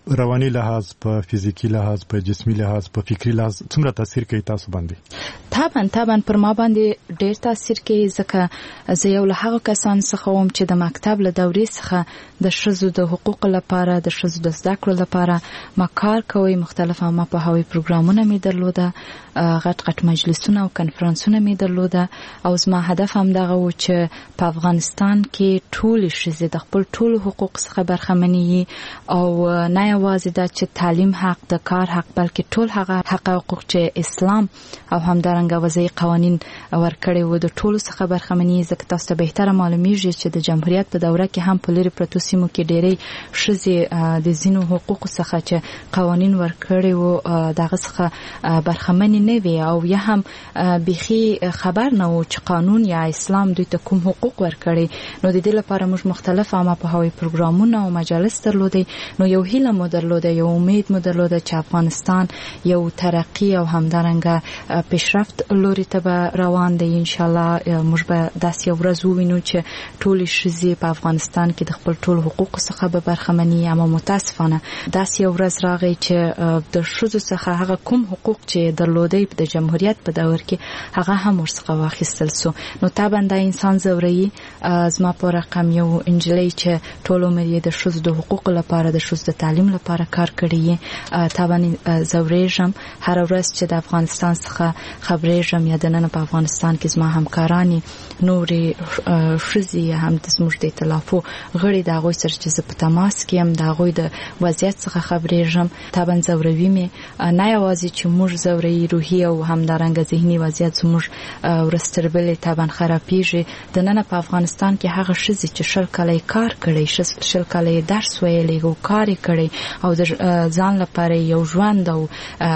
رواني لحاظ په فزیکی لحاظ په جسمي لحاظ په فکری لحاظ څومره تاثیر کوي تاسو باندې؟ طبعا طبعا پر ما باندې ډېر تاثیر کوي ځکه زه یو له هغه کسان څخه وم چې د مکتب له دورې څخه د ښځو د حقوقو لپاره د ښځو د زده کړو لپاره ما کار کوي. مختلف عامه پوهاوي پروګرامونه مې درلوده، غټ غټ مجلسونه او کنفرانسونه مې درلوده او زما هدف هم دغه و چې په افغانستان کې ټول ښځې د خپل ټول حقوق څخه برخمنې او نه یوازې دا چې تعلیم حق د کار حق بلکې ټول هغه حق حقوق چې اسلام او همدارنګه وضعي قوانین ورکړي وو د ټولو څخه برخمنې. ځکه تاسو ته بهتره معلومیږي چې د جمهوریت په دوره کې هم په لرې پرتو سیمو کې ډېرې ښځې د ځینو حقوقو څخه چې قوانین ورکړي وو دغه څخه برخمنې نه وي او یا هم بیخي خبر نه وو چې قانون یا اسلام دوی ته کوم حقوق ورکړي. نو د دې لپاره موږ مختلف عامه پوهاوي پروګرامونه او مجالس درلودي. نو یو هیله مو درلوده، یو امید مو درلوده چې افغانستان یو ترقی او همدارنګه پیشرفت لوري ته به روان دی. ان شاء الله موږ به داسې یو ورځ ووینو چې ټول ښځې په افغانستان کې د خپل ټول حقوق څخه به برخمنې. اما متاسفانه داسې یو ورځ راغی چې د ښځو څخه هغه کوم حقوق چې درلودي د جمهوریت په دور کې هغه هم ورڅخه واخیستل سو. نو طبعا دا انسان زوري. زما په رقم یو انجلۍ چې ټول عمر یې د ښځو د حقوق لپاره د ښځو د تعلیم لپاره کار کړی. طبعا زورېږم هر ورځ چې د افغانستان څخه خبرېږم یا د نن په افغانستان کې زما همکارانی نورې ښځې هم د زموږ د ائتلافو غړي د هغوی سره چې زه په تماس کې یم د هغوی د وضعیت څخه خبرېږم. طبعا زوروي مې نه یوازې چې موږ زوروي روحي او همدارنګه ذهني وضعیت زموږ ورځ تر بلې طبعا خرابېږي. د نن په افغانستان کې هغه ښځې چې شل کاله کار کړی، شل کاله درس ویلی او کار کړی او د ځان لپاره یو ژوند او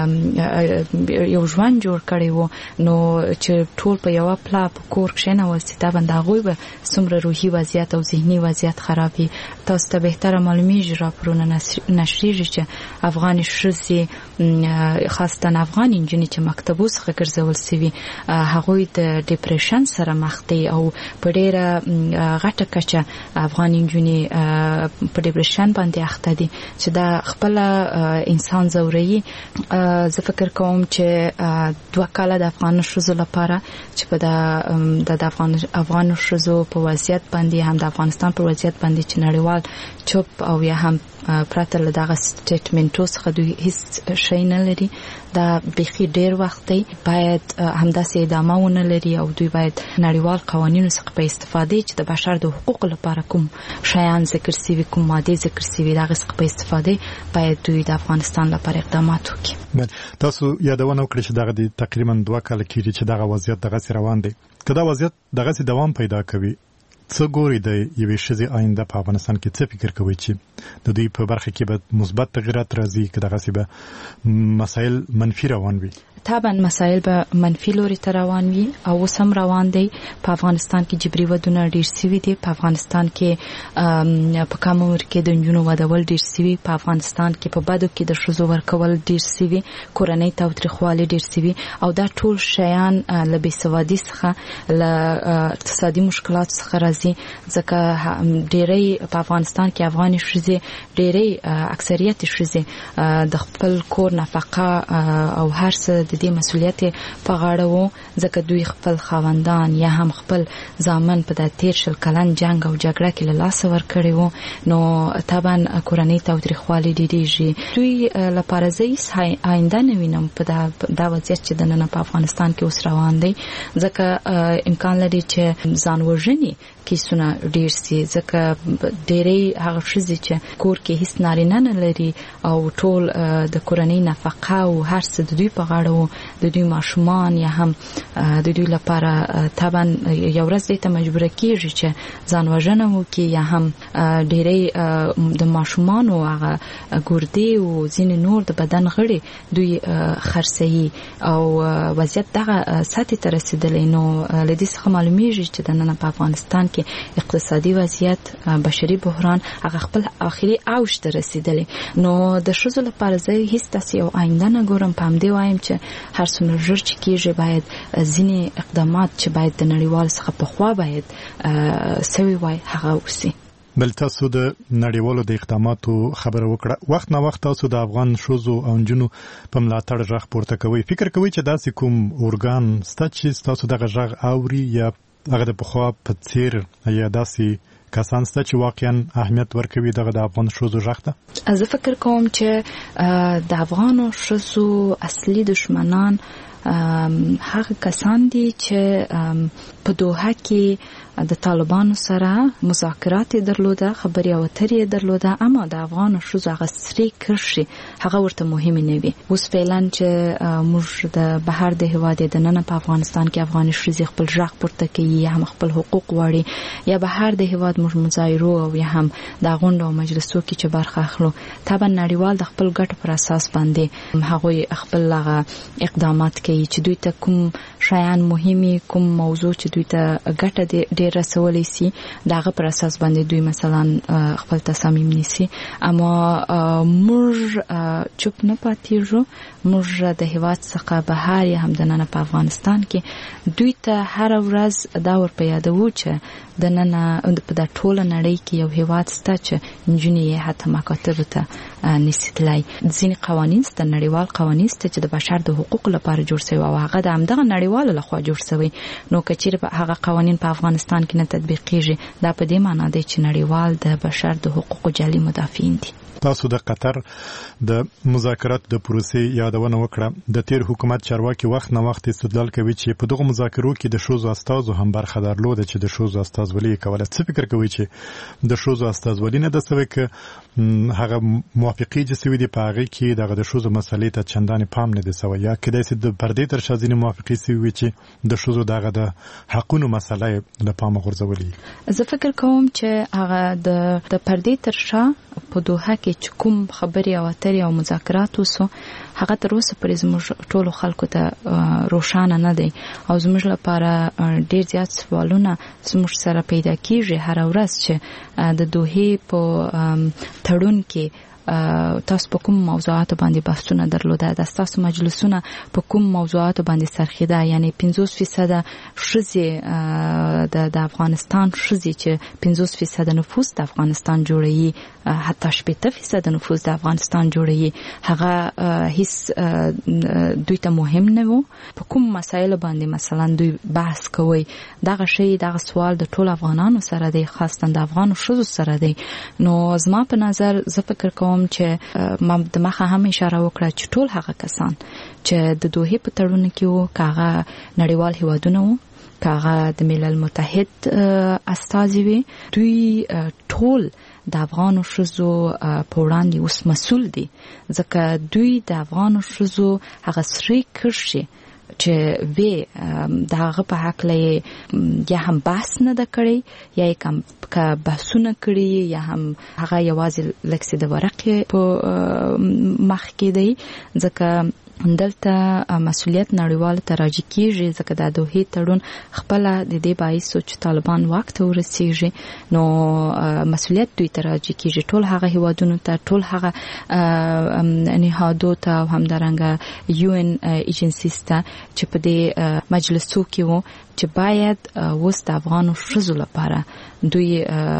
یو ژوند جوړ کړی وو، نو چې ټول په یو پلا په کور کښېنول سي طبعا د هغوی به څومره روحي وضعیت او ذهني وضعیت خراب وي. تاسو ته بهتره معلومیږي راپورونه نشریږي چې افغاني ښځې خاصتا افغان نجونې چې مکتبو څخه ګرځول سوي هغوی د ډیپریشن سره مخ دي او په ډیره غټه کچه افغان نجونې په ډیپریشن باندې اخته دي چې دا خپل انسان زوري. زه فکر کوم چې دوه کاله د افغان ښځو لپاره چې په د افغان افغان ښځو په وضعیت باندې هم د افغانستان په وضعیت باندې چې نړیوال چوپ او یا هم پرته له دغه سټیټمنټو څخه دوی هیڅ شی نه لري. دا بیخي ډیر وخت دی. باید همداسې ادامه ونه لري او دوی باید نړیوال قوانینو څخه په استفادې چې د بشر د حقوقو لپاره کوم شیان ذکر سوي، کوم مادې ذکر سوي، دغه څخه په استفادې باید دوی د افغانستان لپاره اقدامات وکړي. تاسو یادونه وکړئ چې دغه د تقریبا دوه کاله کېږي چې دغه وضعیت دغه روان دی. که دا وضعیت دغه دوام پیدا کوي، څه ګوري د یوې ښځې آینده په افغانستان کې څه فکر کوي چې د دوی په برخه کې به مثبت تغیرات راځي که دغسې به مسایل منفي روان وي؟ طبعا مسایل به منفي لوري ته روان وي او اوس هم روان دی. په افغانستان کې جبري ودونه ډېر سوي دي. په افغانستان کې په کم عمر کې د نجونو ودول ډېر سوي. په افغانستان کې په بدو کې د ښځو ورکول ډېر سوي. کورنۍ تاوتریخوالی ډېر سوي او دا ټول شیان له بېسوادي څخه له اقتصادي مشکلاتو څخه راځي. ځکه ډېری په افغانستان کې افغاني ښځې ډېری اکثریت ښځې د خپل کور نفقه او هر څه د دې مسولیت په غاړه وو، ځکه دوی خپل خاوندان یا هم خپل زامن په د تیر شل کلن جنگ او جګړه کې له لاسه ورکړي وو. نو طبعا کورنۍ تاوتریخوالی ډېرېږي. دوی لپاره زه هیڅ آینده نه وینم په دا وضعیت چې د نن په افغانستان کې اوس روان دی، ځکه امکان لري چې ځان وژنې کیسونه ډېر سي. ځکه ډېری هغه ښځې چې کور کې هیڅ نارینه نه لري او ټول د کورنۍ نفقه او هر څه د دوی په غاړه وو، د دوی ماشومان یا هم د دوی لپاره طبعا یو ورځ دې ته مجبوره کېږي چې ځان وژنه وکړي یا هم ډېری د ماشومانو هغه ګردې او ځینې نور د بدن غړي دوی خرڅوي او وضعیت دغه سطحې ته رسېدلی. نو له دې څخه معلومیږي چې د نن په افغانستان کې اقتصادي وضعیت، بشري بحران هغه خپل آخري اوج ته رسېدلی. نو د ښځو لپاره زه هیڅ داسې یو آینده نه ګورم. په همدې وایم چې هر څومره ژر چې کېږي باید ځینې اقدامات چې باید د نړیوال څخه پخوا باید سوي وای هغه وسي. بل تاسو د نړیوالو د اقداماتو خبره وکړه. وخت نه وخت تاسو د افغان ښځو او نجونو په ملاتړ غږ پورته کوئ. فکر کوئ چې داسې کوم ارګان سته چې تاسو دغه غږ اوري یا هغه د پخوا په څیر یا داسې کسان سته چې واقعا اهمیت ورکوي دغه د افغان ښځو غږ ته؟ زه فکر کوم چې د افغانو ښځو اصلي دشمنان هغه کسان دي چې په دوحه کې د طالبانو سره مذاکرات درلوده، خبرې او اترې درلوده، اما د افغان ښځو هغه سری کرشي هغه ورته مهمه نه وي. اوس فعلا چې موږ د بهر د هواد د نن په افغانستان کې افغان ښځې خپل ژغ پورته کوي یا هم خپل حقوق غواړي یا بهر د هواد موږ مظاهرو او یا هم د غونډو او مجلسو کې چې برخه اخلو، طبعا نړیوال د خپل ګټ پر اساس باندې هغوی خپل هغه اقدامات کوي چې دوی ته کوم شیان مهمي، کوم موضوع چې دوی ته ګټه ډېر رسولی سي دغه پر اساس باندې دوی مثلا خپل تصامیم نیسي. اما موږ چوپ نه پاتېږو، موږ د هیواد څخه بهر یا هم د نن په افغانستان کې دوی ته هر ورځ دا ور په یادوو چې د نن په د ټوله نړۍ کې یو هیواد سته چې نجونې یې حتی مکاتبو ته نشي تللی. ځینې قوانین سته، نړیوال قوانین سته چې د بشر د حقوقو لپاره جوړ شوي او هغه د همدغه نړیوالو لخوا جوړ شوي. نو که چیرې هغه قوانین په افغانستان کې نه تطبیقیږي، دا په دې معنی دی چې نړیوال د بشر د حقوقو جعلي مدافعین دي. تاسو د قطر د مذاکرات د پروسې یادونه وکړه. د تیر حکومت چارواکي وخت نه وخت استدلال کوي چې په دغه مذاکرو کې د ښځو استازو هم برخه درلوده چې د ښځو استازولي کوله. څه فکر کوي چې د ښځو استازولي نه د سوي ک هغه موافقي چې سوي دي په هغه کې دغه د ښځو مسلې ته چندانې پام نه دی سوی یا کله چې د پردې تر شا ځینې موافقي سوي چې د ښځو دغه د حقونو مسلې له پامه غورځولي؟ زه فکر کوم چې هغه د د پردې تر شا په دوحه کې چې کوم خبرې او اترې او مذاکرات وسو هغه تر اوسه پورې زموږ ټولو خلکو ته روښانه نه دی او زموږ لپاره ډېر زیات سوالونه زموږ سره پیدا کیږي هر ورځ چې د دوحې په تړون کې تاسو په کوم موضوعاتو باندې بحثونه درلوده، د تاسو مجلسونه په کوم موضوعاتو باندې سرخیده، یعنی پنځوس فیصد ښځې د افغانستان ښځې چې پنځوس فیصد نفوس د افغانستان جوړوي، حتی شپېته فیصد نفوس د افغانستان جوړوي، هغه هیڅ دوی ته مهم نه وو. په کوم مسایلو باندې مثلا دوی بحث کوي، دغه شی دغه سوال د ټول افغانانو سره دی، خاصه د افغانو ښځو سره دی. نو زما په نظر زه فکر کوم چې ما د مخه هم اشاره وکړه چې ټول هغه کسان چې د دوحې په تړون کې وو، کاغه نړیوال هیوادونه وو، کاغه د ملل متحد استازي وي، دوی ټول د افغانو ښځو په وړاندې اوس مسؤل دي، ځکه دوی د افغانو ښځو هغه سری کرشي چې وی د هغه په حق لې یا هم بحث نه ده کړی یا کم که بحثونه کړي یا هم هغه یوازې لکه د ورقې په مخ کې دی، ځکه دلته مسؤلیت نړیوال ته راجع کیږي، ځکه د دوحې تړون خپل د دې باعث چې طالبان وخت ورسیږي نو مسؤلیت دوی ته راجع کیږي، ټول هغه هیوادونو ته، ټول هغه نهادو ته او همدارنګه یو ان ایجنسیز ته چې په دې مجلسو کې وو چې باید اوس د افغانو ښځو لپاره دوی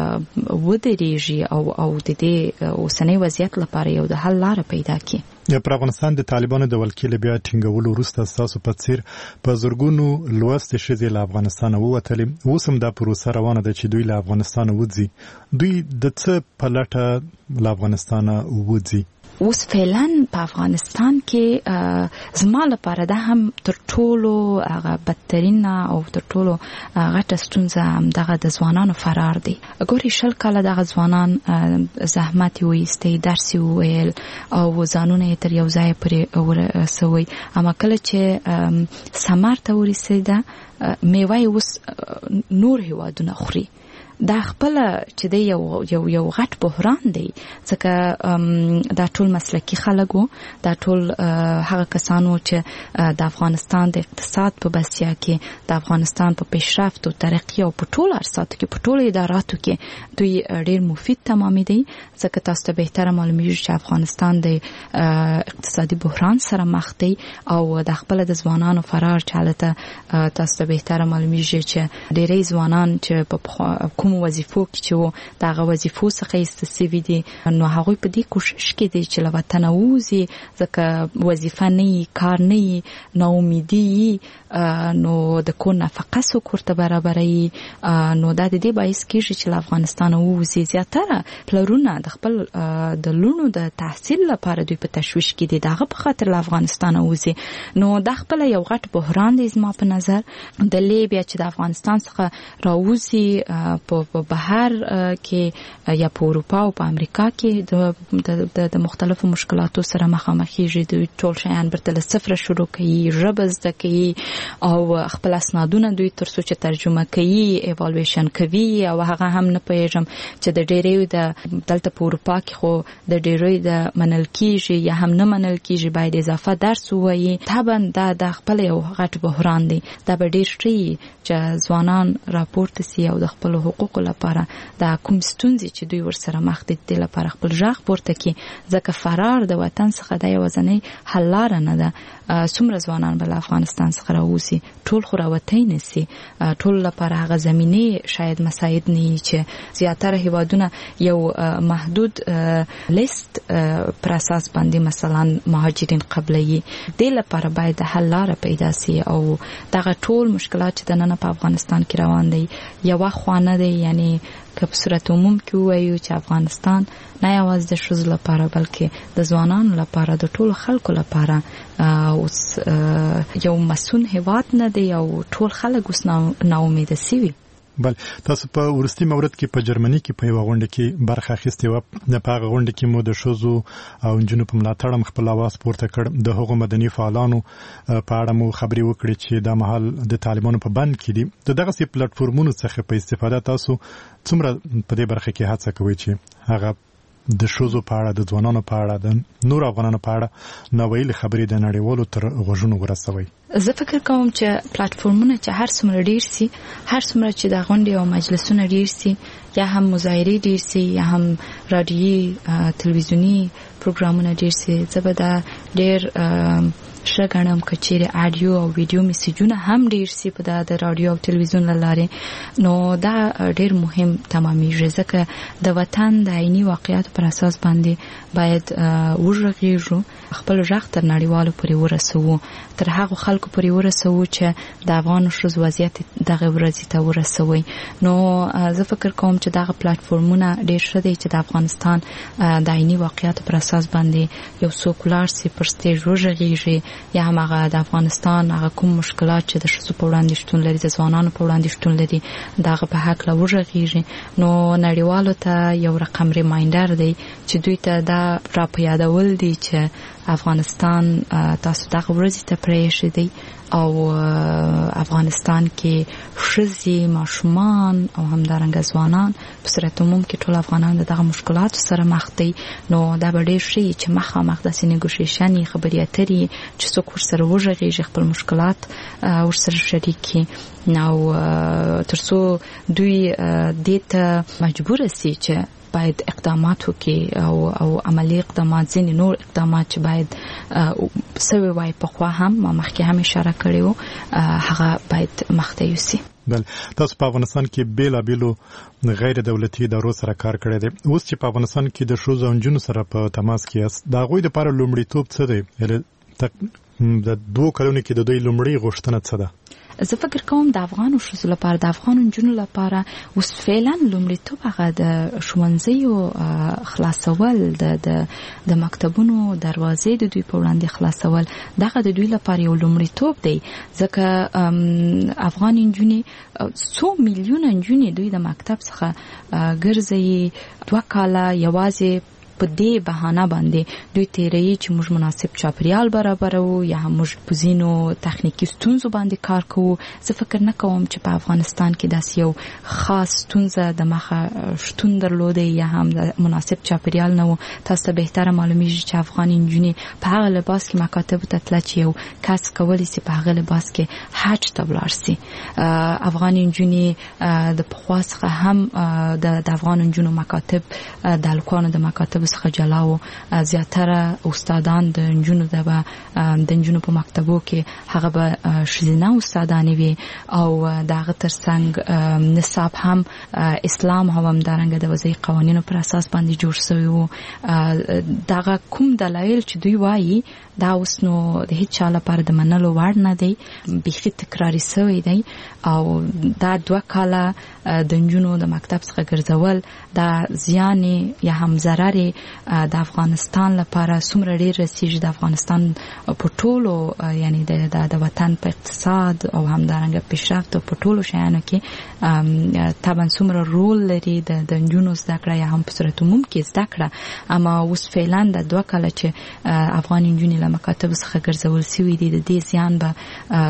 ودرېږي او او د دې اوسنۍ وضعیت لپاره یو د حل لاره پیدا کړي. پر افغانستان د طالبانو د ولکې له بیا ټینګولو وروسته ستاسو په څیر په زرګونو لوستې ښځې له افغانستانه ووتلې، اوس هم دا پروسه روانه ده چې دوی له افغانستانه وځي. دوی د څه په لټه له افغانستانه وځي؟ اوس فعلا په افغانستان کې زما لپاره دا هم تر ټولو هغه بدترین او تر ټولو غټه ستونزه هم دغه د ځوانانو فرار دی. ګوري شل کاله دغه ځوانان زحمت وایستی، درس ویل او ځانونه تر یو ځای پرې ورسوي، اما کله چې ثمر ته ورسېده میوه اوس نور هیوادونه خوري. دا خپل چې دی یو یو یو غټ بحران دی، ځکه دا ټول مسلکی خلک وو، دا ټول هغه کسانو چې د افغانستان د اقتصاد په بسیا کې، د افغانستان په پیشرفت او ترقی او په ټول ارساتو کې، په ټول اداراتو کې دوی ډیر مفید تمامېدي، ځکه تاسو ته بهتره معلومیږي چې افغانستان د اقتصادي بحران سره مخ دی او د خپل د ځوانانو فرار چالته تاسو ته بهتره معلومیږي چې ډیری ځوانان چې په کوم وظیفو کې چې وو دغه وظیفو څخه استسوي دي نو هغه په دې کوشش کې دي چې له وطن ووزي ځکه وظیفه نه کار نه نو امیدي نو د کو نفقه سو کوړه برابرۍ نو دا د دې باعث کېږي چې له افغانستان ووزي زیاتره پلرونه د خپل د لونو د تحصیل لپاره دوی په تشویش کې دي دغه په خاطر له افغانستان ووزي نو د خپل یو غټ بحران دی زما په نظر د لیبیا چې د افغانستان څخه راوځي په بهر کې یا په اروپا او په امریکا کې د د مختلفو مشکلاتو سره مخامخ کیږي د ټول شیان برته له صفر شروع کوي ژبه زده کوي او خپل اسنادونه دوی ترڅو چې ترجمه کوي ایوالویشن کوي او هغه هم نه پېژم چې د ډېرې د دلته په اروپا کې خو د ډېرې د منل کیږي یا هم نه منل کیږي باید اضافه درس وایي طبعا دا د خپل یو غټ بحران دی دا به ډېر شي چې ځوانان راپورته سي او د خپل حقوقو لپاره د کوم ستونزې چې دوی ورسره مخ دي د لپاره خپل ژغ پورته کړي ځکه فرار د وطن څخه د یوازنۍ حل لار نه ده څومره ځوانان بل افغانستان څخه راوځي ټول خو راوتی نه سي ټول لپاره هغه زمینه شاید مساعد نه چې زیاتره هیوادونه یو محدود لیست پر اساس باندې مثلا مهاجرین قبلي د لپاره باید حل لار پیدا سي او دغه ټول مشکلات چې د نن په افغانستان کې روان دي یو خوانه دي یعنی که په صورت عموم کې وایو چې افغانستان نه یوازې د ښځو لپاره بلکې د ځوانانو لپاره د ټولو خلکو لپاره اوس یو مسون هیواد نه دی او ټول خلک اوس ناامیده سوي بل تاسو په ورستي مورد کې په جرمني کې په یو غونډه کې برخه اخیستې و د پاغه غونډه کې مو د شوزو او جنونو په ملاتړ خپل आवाज پورته کړ د هغو مدني فعالانو په اړه مو خبري وکړي چې د محل د طالبانو په بند کې دي د دغه سي پلیټ فارمونو څخه په استفاده تاسو څومره په دې برخه کې هڅه کوي چې هغه د شوزو په اړه د ځوانانو په اړه د نور افغانانو په اړه نوویل خبرې د نړیوالو تر غوږونو ورسوي زه فکر کوم چې پلیټ فارمونه چې هر څومره ډیر سي هر څومره چې د غونډې او مجلسونه ډیر سي یا هم مظاهرې ډیر سي یا هم رادیوي تلویزیونی پروګرامونه ډیر سي زبدا ډیر شګنم کچېره اډیو او ویډیو میسجونه هم ډیر سي په د رادیو او تلویزیون لاره نو دا ډیر مهم تمامېږي ځکه د وطن د عیني واقعیت پر اساس باندې باید وژغېږو خپل ژغ تر نړیوالو پورې ورسوو تر هغه خلکو پورې ورسوو چې د افغان ښځو وضعیت دغه ورځې ته ورسوي نو زه فکر کوم چې دغه پلیټ فارمونه ډیر ښه دي چې د افغانستان د عیني واقعیت پر اساس باندې یو سوکولار سي پر سټیج وژغېږي یا هم هغه د افغانستان هغه کوم مشکلات چې د ښځو په وړاندې شتون لري د ځوانانو په وړاندې شتون لري دغه په حق لا وژغېږي نو نړیوالو ته یو رقم ریمایندر دی چې دوی ته دا را په یادول دي چې افغانستان تاسو دغه ورځې ته پرېښی دی او افغانستان کې ښځې ماشومان او همدارنګه ځوانان په صورت عموم کې ټول افغانان دغه مشکلاتو سره مخ دي نو دا به ډېر ښه چې مخامخ داسې نیګوشیشن خبرې اترې چې څوک ورسره وژغېږي خپل مشکلات ورسره شریک کړي نو ترڅو دوی دې ته مجبور سي چې باید اقدامات وکړي او او عملی اقدامات ځینې نور اقدامات چې باید سوي وای په خوا هم ما مخکې هم اشاره کړې وو هغه باید مخته یوسي بل تاسو په افغانستان کې بیل بیلو غیر دولتي ادارو سره کار کړی دی اوس چې په افغانستان کې د ښځو او نجونو سره په تماس کې یاست د هغوی لپاره لومړیتوب څه دی د دوه کلونو کې د دوی لومړی غوښتنه څه ده زه فکر کوم د افغانو ښځو لپاره د افغانو نجونو لپاره اوس فعلا لومړیتوب هغه د ښوونځیو خلاصول د د مکتبونو دروازې د دوی په وړاندې خلاصول دغه د دوی لپاره یو لومړیتوب دی ځکه افغان نجونې څو میلیونه نجونې دوی د مکتب څخه ګرځي دوه کاله یوازې په دې بهانه باندې دوی تیرې چې موږ مناسب چاپریال برابرو یا هم موږ په ځینو تخنیکی ستونزو باندې کار کوو زه فکر نه کوم چې په افغانستان کې داسې یو خاص ستونزه د مخه شتون درلوده یا هم د مناسب چاپریال نه و تاسو ته بهتره معلومیږي چې افغان نجونې په هغه لباس کې مکاتب ته تلل چې یو کس کولی سي په هغه لباس کې حج ته ولاړ سي افغان نجونې د پخوا څخه هم د افغان نجونو مکاتب د الکوانو د مکاتب څخه جلا و. زیاتره استادان د نجونو د د نجونو په مکتبو کې هغه به ښځینه استادانې وي او دغه ترڅنګ نصاب هم اسلام هم همدارنګه د وضعي قوانینو پر اساس باندې جوړ شوی و. دغه کوم دلایل چې دوی وایي دا اوس نو د هیڅ چا لپاره د منلو وړ نه دی، بیخي تکراري شوی دی او دا دوه کاله د نجونو د مکتب څخه ګرځول دا زیان یا هم ضرر د افغانستان لپاره څومره ډیر رسیږي، د افغانستان په ټولو یعنی د د وطن په اقتصاد او همدارنګه پیشرفت او په ټولو شیانو کې طبعا څومره رول لري د د نجونو زده کړه یا هم په صورت عموم کې زده کړه. اما اوس فعلا د دوه کاله چې افغان نجونې له مکاتب څخه ګرځول شوي دي د دې زیان به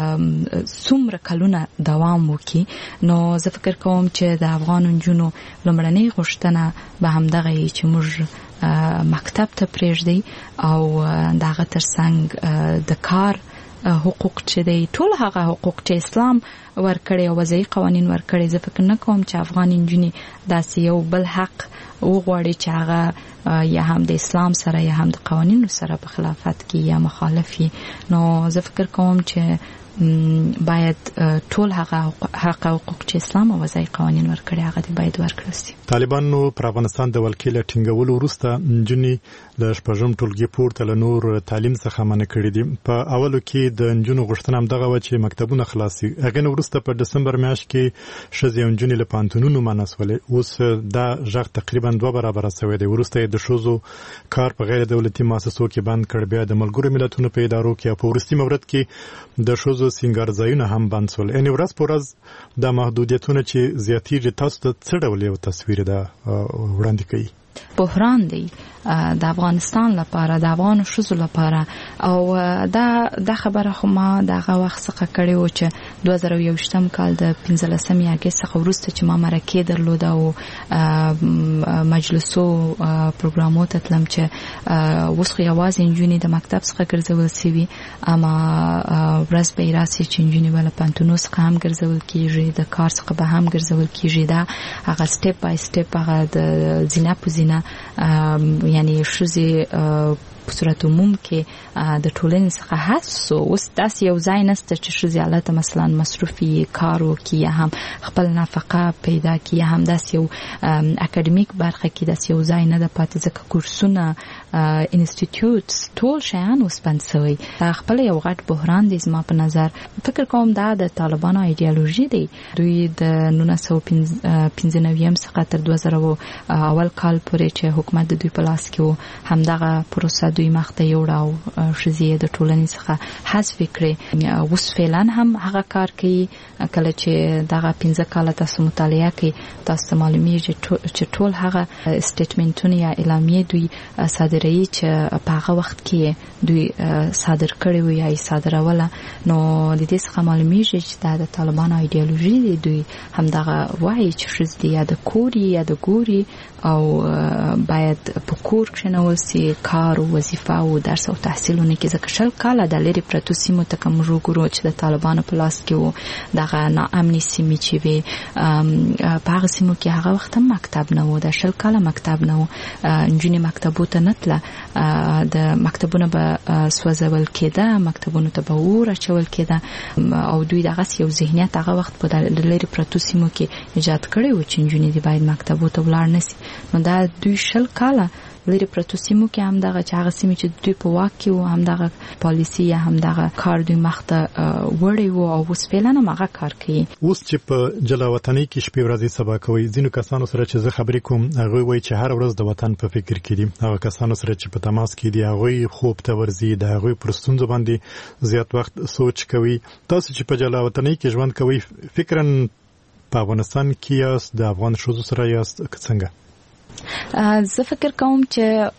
څومره کلونه دوام وکړي. نو زه فکر کوم چې د افغان نجونو لومړنۍ غوښتنه به همدغه وي چې موږ مکتب ته پرېږدي او دغه ترڅنګ د کار حقوق چې دی ټول هغه حقوق چې اسلام ورکړي او وضعي قوانین ورکړي. زه فکر نه کوم چې افغان نجونې داسې یو بل حق وغواړي چې هغه یا هم د اسلام سره یا هم د قوانینو سره په خلافت کې یا مخالف وي. نو زه فکر کوم چې باید ټول هغه حق او حقوق چې اسلام او وضعي قوانین ورکړي هغه دې باید ورکړل شي. طالبانو پر افغانستان د ولکې له ټینګولو وروسته نجونې د شپږم ټولګي پورته له نور تعلیم څخه منع کړي دي. په اولو کې د نجونو غوښتنه همدغه وه چې مکتبونه خلاص شي. هغې نه وروسته په ډسمبر میاشت کې ښځې او نجونې له پوهنتونونو منع شولې. اوس دا غږ تقریبا دوه برابره شوی دی. وروسته یې د ښځو کار په غیر دولتي مؤسسو کې بند کړ، بیا د ملګرو ملتونو په ادارو کې او په وروستي مورد کې د ښځو سینګار ځایونه هم بند شول. یعنې ورځ په ورځ دا محدودیتونه چې زیاتېږي، تاسو ته څه ډول یو تصویر ده وړاندې کوي؟ بحران دی د افغانستان لپاره، د افغان ښځو لپاره. او دا د خبره خو ما دغه وخت څخه کړې و چې دوه زره او یوویشتم کال د پنځلسمې اګست څخه وروسته چې ما مرکې درلوده او مجلسو پروګرامو ته تلم چې اوس خو یوازې نجونې د مکتب څخه ګرځول شوي، اما ورځ به یې راسي چې نجونې به له پوهنتونو څخه هم ګرځول کېږي، د کار څخه به هم ګرځول کېږي. دا هغه سټپ بای سټپ هغه د زینه په زینه یعنی ښځې په صورت عموم کې د ټولنې څخه حذف شو. اوس داسې یو ځای نشته چې ښځې هلته مثلا مصروفي کار وکړي یا هم خپل نفقه پیدا کړي یا هم داسې یو اکاډمیک برخه کې داسې یو ځای نه ده پاتې، ځکه کورسونه انسټیټیوټس ټول شیان اوس بند شوي. دا خپله یو غټ بحران دی. زما په نظر فکر کوم دا د طالبانو ایډیالوژي دی. دوی د نولس سوه پنځه نوي څخه تر دوه زره اول کال پورې چې حکومت د دوی په لاس کې و همدغه پروسه دوی مخته یوړه او ښځې د ټولنې څخه حذف کړې. اوس فعلا هم هغه کار کوي. کله چې دغه پنځه کاله تاسو مطالعه کوي تاسو ته معلومیږي چې ټول هغه سټیټمنټونه یا اعلامیې دوی صادروي چې په هغه وخت کې دوی صادر کړي وي یا یې صادروله. نو د دې څخه معلومیږي چې دا د طالبانو ایډیالوژي دی. دوی همدغه وایي چې ښځې یا د کوري یا د ګوري او باید په کور کښېنول سي، کار او وظیفه او درس او تحصیلونه کې. ځکه شل کاله د لرې پرتو سیمو ته که موږ وګورو چې د طالبانو په لاس کې و، دغه ناامنې سیمې چې وې په هغه سیمو کې هغه وخت هم مکتب نه و، د شل کاله مکتب نه و. نجونې مکتبو ته نه تله، د مکتبونه به سوځول کېده، مکتبونو ته به اور اچول کېده او دوی دغسې یو ذهنیت هغه وخت په لرې پرتو سیمو کې ایجاد کړی و چې نجونې دې باید مکتبو ته ولاړ نه سي. نو دا دوی شل کاله لري پرتو سیمو کې هم دغه چې هغه سیمې چې دوی په واک کې و هم دغه پالیسي یا هم دغه کار دوی مخته وړی و او اوس فعلا هم هغه کار کوي. اوس چې په جلا وطنۍ کې شپې ورځې سبا کوي، ځینو کسانو سره چې زه خبرې کوم هغوی وایي چې هر ورځ د وطن په فکر کې دي. هغه کسانو سره چې په تماس کې دي هغوی خوب ته ورځي، د هغوی پر ستونزو باندې زیات وخت سوچ کوي. تاسو چې په جلا وطنۍ کې ژوند کوئ فکراً په افغانستان کې یاست، د افغان ښځو سره یاست که څنګه؟ زه فکر کوم چې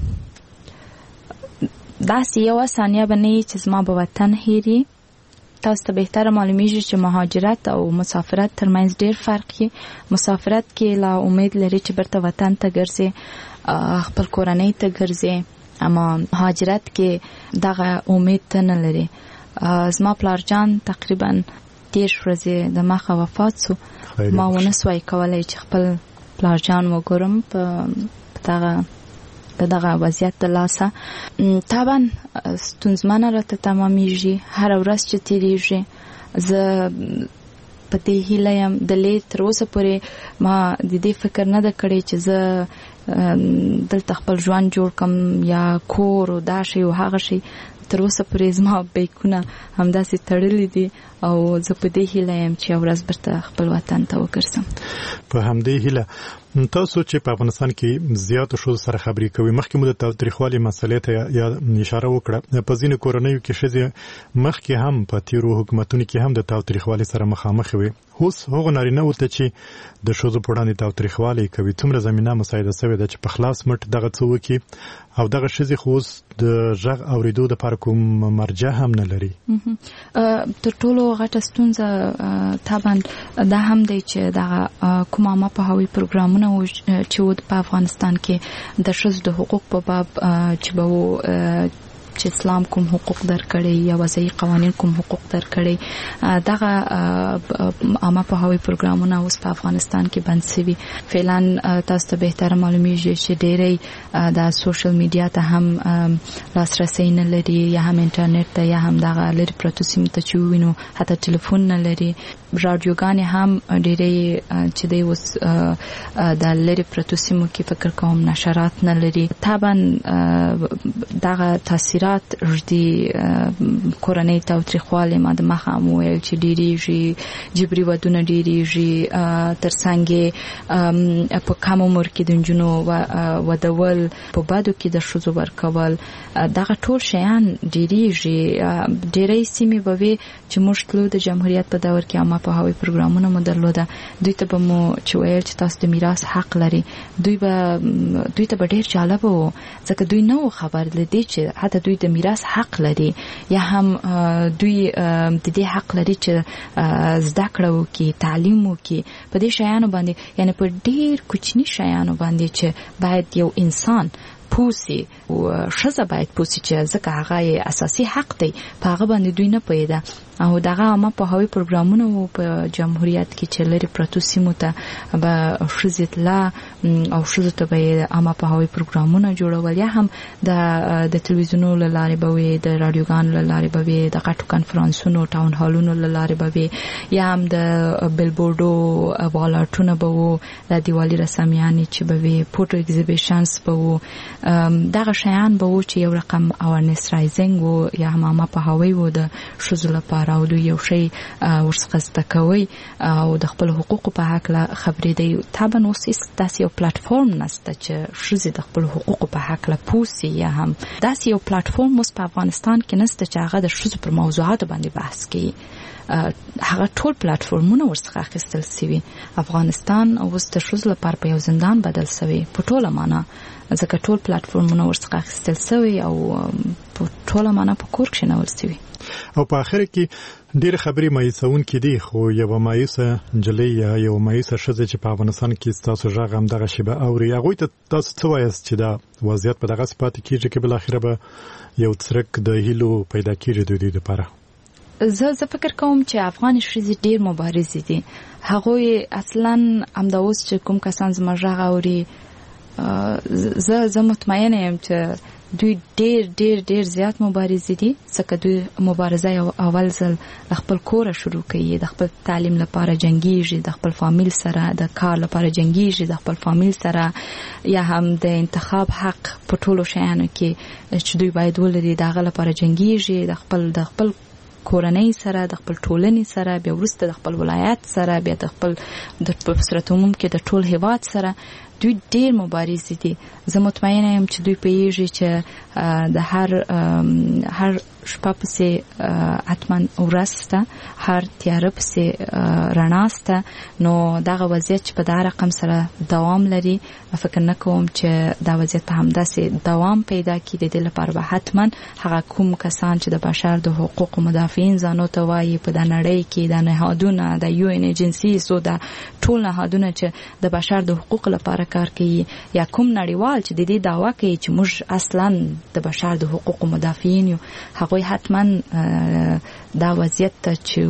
داسې یوه ثانیه به نه وي چې زما به وطن هېري. تاسو ته بهتره معلومیږي چې مهاجرت او مسافرت ترمنځ ډېر فرق دی. مسافرت کې لا امید لري چې بیرته وطن ته ګرځې، خپل کورنۍ ته ګرځې، اما مهاجرت کې دغه امید ته نه لري. زما پلارجان تقریبا دېرش ورځې د مخه وفات سو. ما ونه سوای کولی چې خپل پلارجان وګورم په دغه دغه وضعیت د لاسه طبعا ستونزمنه راته تمامیږي هر ورځ چې تیریږي زه په دې هیله یم د لې تر اوسه پورې ما د دې فکر نه ده کړی چې زه دلته خپل ژوند جوړ کم یا کور او دا شی او هغه شی تر اوسه پورې زما بیکونه همداسې تړلي دي او زه په دې هیله یم چې یو ورځ بیرته خپل وطن ته وګرځم. په همدې هیله تاسو چې په افغانستان کې زیاتو شو سره خبرې کوي مخکې مو د تاوتریخوالي مسلې ته یا اشاره وکړه په ځینو کورنیو کې ښځې مخکې هم په تیرو حکومتونو کې هم د تاوتریخوالي سره مخامخ وي اوس هغه نارینه ورته چې د ښځو په وړاندې تاوتریخوالي کوي څومره زمينه مساعده شوې ده چې په خلاص مټ دغه څه وکړي او دغه ښځې خو اوس د غږ اوریدو لپاره کوم مرجع هم نه لري. تر ټولو غټه ستونزه طبعا دا هم دی چې دغه کوم عامه پوهاوی پروګرامونه چې په افغانستان کې د ښځو د حقوق په باب چې به چې اسلام کوم حقوق درکړي یا وضعي قوانين کوم حقوق درکړي دغه عامه پوهاوی پروګرامونه اوس په افغانستان کې بند شوي. فعلا تاسو ته به تر معلومیږي چې ډېری د سوشل میډیا ته هم لاسرسي نه لري یا هم انټرنیټ ته یا هم دغه لري پروتو سیم ته چې وینو حتی ټلیفون نه لري. رادیوګانې هم ډېری چې د اوس د لري پروتو سیمو کې فکر کوم نشرات نه لري. طبعا دغه تاثیرات ردی کورنۍ تاوتریخوالی ما د مخه مو ویل چې ډیریږي جبري ودونه ډیریږي ترڅنګ په کم عمر کې د نجونو ودول په بادو کې د ښځو ورکول دغه ټول شیان ډیریږي. ډیری سیمې به وي چې موږ تلو د جمهوریت په دور کې عامه پوهاوی پروګرامونه مو درلوده دوی ته به مو چې ویل چې تاسو د میراث حق لري دوی به دوی ته به ډیر جالب وو ځکه دوی نو خبر لدی چې حتی دوی د میراث حق لري یا هم دوی د دې حق لري چې زده کړه وکړي تعلیم وکړي په دې شیانو باندې یعنی په ډیر کوچني شیانو باندې چې باید یو انسان پوسی او ښځه باید پوسی چې ځکه هغه اساسي حق دی په هغه باندې دوی نه پوهیده او دغه عامه پوهاوی پروګرامونه په جمهوریت کې چې لري پروتو سیمو ته به ښځې تله او ښځو ته به عامه پوهاوی پروګرامونه جوړول یا هم د د تلویزیونونو له لارې به وي د راډیوګانو له لارې به وي د غټو کنفرانسونو ټاون هالونو له لارې به وي یا هم د بلبورډو والاټونه به وو د دیوالي رسامیانې چې به وي فوټو ایگزیبیشنز به وو دغه شیان به وو چې یو رقم اوارنس رایزینګ وو یا هم عامه پوهاوی وو د ښځو لپاره او دوی یو شی ورڅخه زده کوي او د خپل حقوقو په هکله خبرې دی. طبعا اوس داسې یو پلیټفارم نشته چې ښځې د خپل حقوقو په هکله پوسی یا هم داسې یو پلیټفارم اوس په افغانستان کې نشته چې هغه د ښځو پر موضوعاتو باندې بحث کوي. هغه ټول پلیټفارمونه ورڅخه اخیستل شوي. افغانستان اوس د ښځو لپاره په یو زندان بدل شوی په ټوله معنا ځکه ټول پلیټفارمونه ورڅخه اخیستل شوي او په ټوله معنا په کور کې نول شوي. او په اخر کې ډېر خبرې مایوسون کې دي خو یو مایوسه جلې یا یو مایوسه ښځه چې په افغانستان کې تاسو ژغ هم دغه شی به اوري هغه ته تاسو څه وایاست چې دا وضعیت په دغه صفات کېږي چې بل اخر به یو څرک د هیلو پیدا کېږي د دې لپاره. زه زه فکر کوم چې افغان ښځې ډېر مبارز دي. هغه اصلا همدا اوس چې کوم کسان زما ژغ اوري زه زه مطمئنه یم چې دوی ډیر ډیر ډیر زیات مبارز دي ځکه دوی مبارزه یو اول ځل خپل کور شروع کوي د خپل تعلیم لپاره جنگیږي د خپل فامیل سره د کار لپاره جنگیږي د خپل فامیل سره یا هم د انتخاب حق په ټولو شیانو کې چې دوی باید ولري دغه لپاره جنگیږي د خپل د خپل کورنۍ سره د خپل ټولنې سره بیا وروسته د خپل ولایت سره بیا د خپل د صورت عموم کې د ټول هیواد سره دوی ډیر مبارز دي. زه مطمئنه یم چې دوی پیږي چې د هر هر شپه پسې اتمن ورسته هر تیاره پسې رڼاسته نو دغه وضعیت چې په دا رقم سره دوام لري فکر نه کوم چې دا وضعیت په همداسې دوام پیدا کړي. د دې لپاره به حتما هغه کوم کسان چې د بشر د حقوقو مدافعین ځانو ته وایي په د نړۍ کې د نهادونه د یو ان ایجنسیز او د ټول نهادونه چې د بشر د حقوقو لپاره کار کوي یا کوم نړیوال چې د دې دعوا کوي چې موږ اصلا د بشر د حقوقو مدافعین یو هغه حتما دا وضعیت ته چې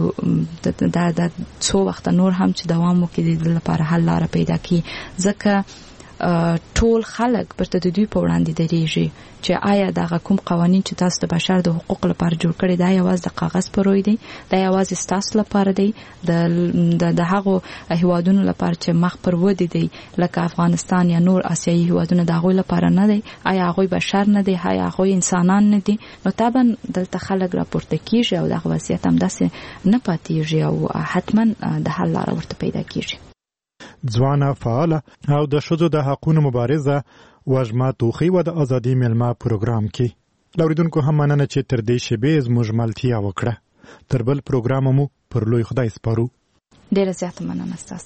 دا د څو وخت نور هم چې دوام وکړي د لپاره حل لاره پیدا کړي ځکه ټول خلک برته د دوی په وړاندې درېږي چې آیا دغه کوم قوانین چې تاسو د بشر د حقوقو لپاره جوړ کړي دا یوازې د کاغذ پر روی دی دا یوازې ستاسو لپاره دی د د هغو هیوادونو لپاره چې مخ پر ودی دی لکه افغانستان یا نور آسیایي هیوادونه د هغوی لپاره نه دی آیا هغوی بشر نه دی آیا هغوی انسانان نه دي نو طبعا دلته خلک راپورته کیږي او دغه وضعیت هم داسې نه پاتېږي او حتما د حل لاره ورته پیدا کیږي ځوانه فعاله او د ښځو د حقونو مبارزه وژما توخی و د ازادي ملما پروګرام کې لوریدونکو هم مننه چې تر دې شیبې زموږ ملتیا وکړه تر بل پروګرام مو پر لوی خدای سپارو ډیره زیاته مننه ستاسو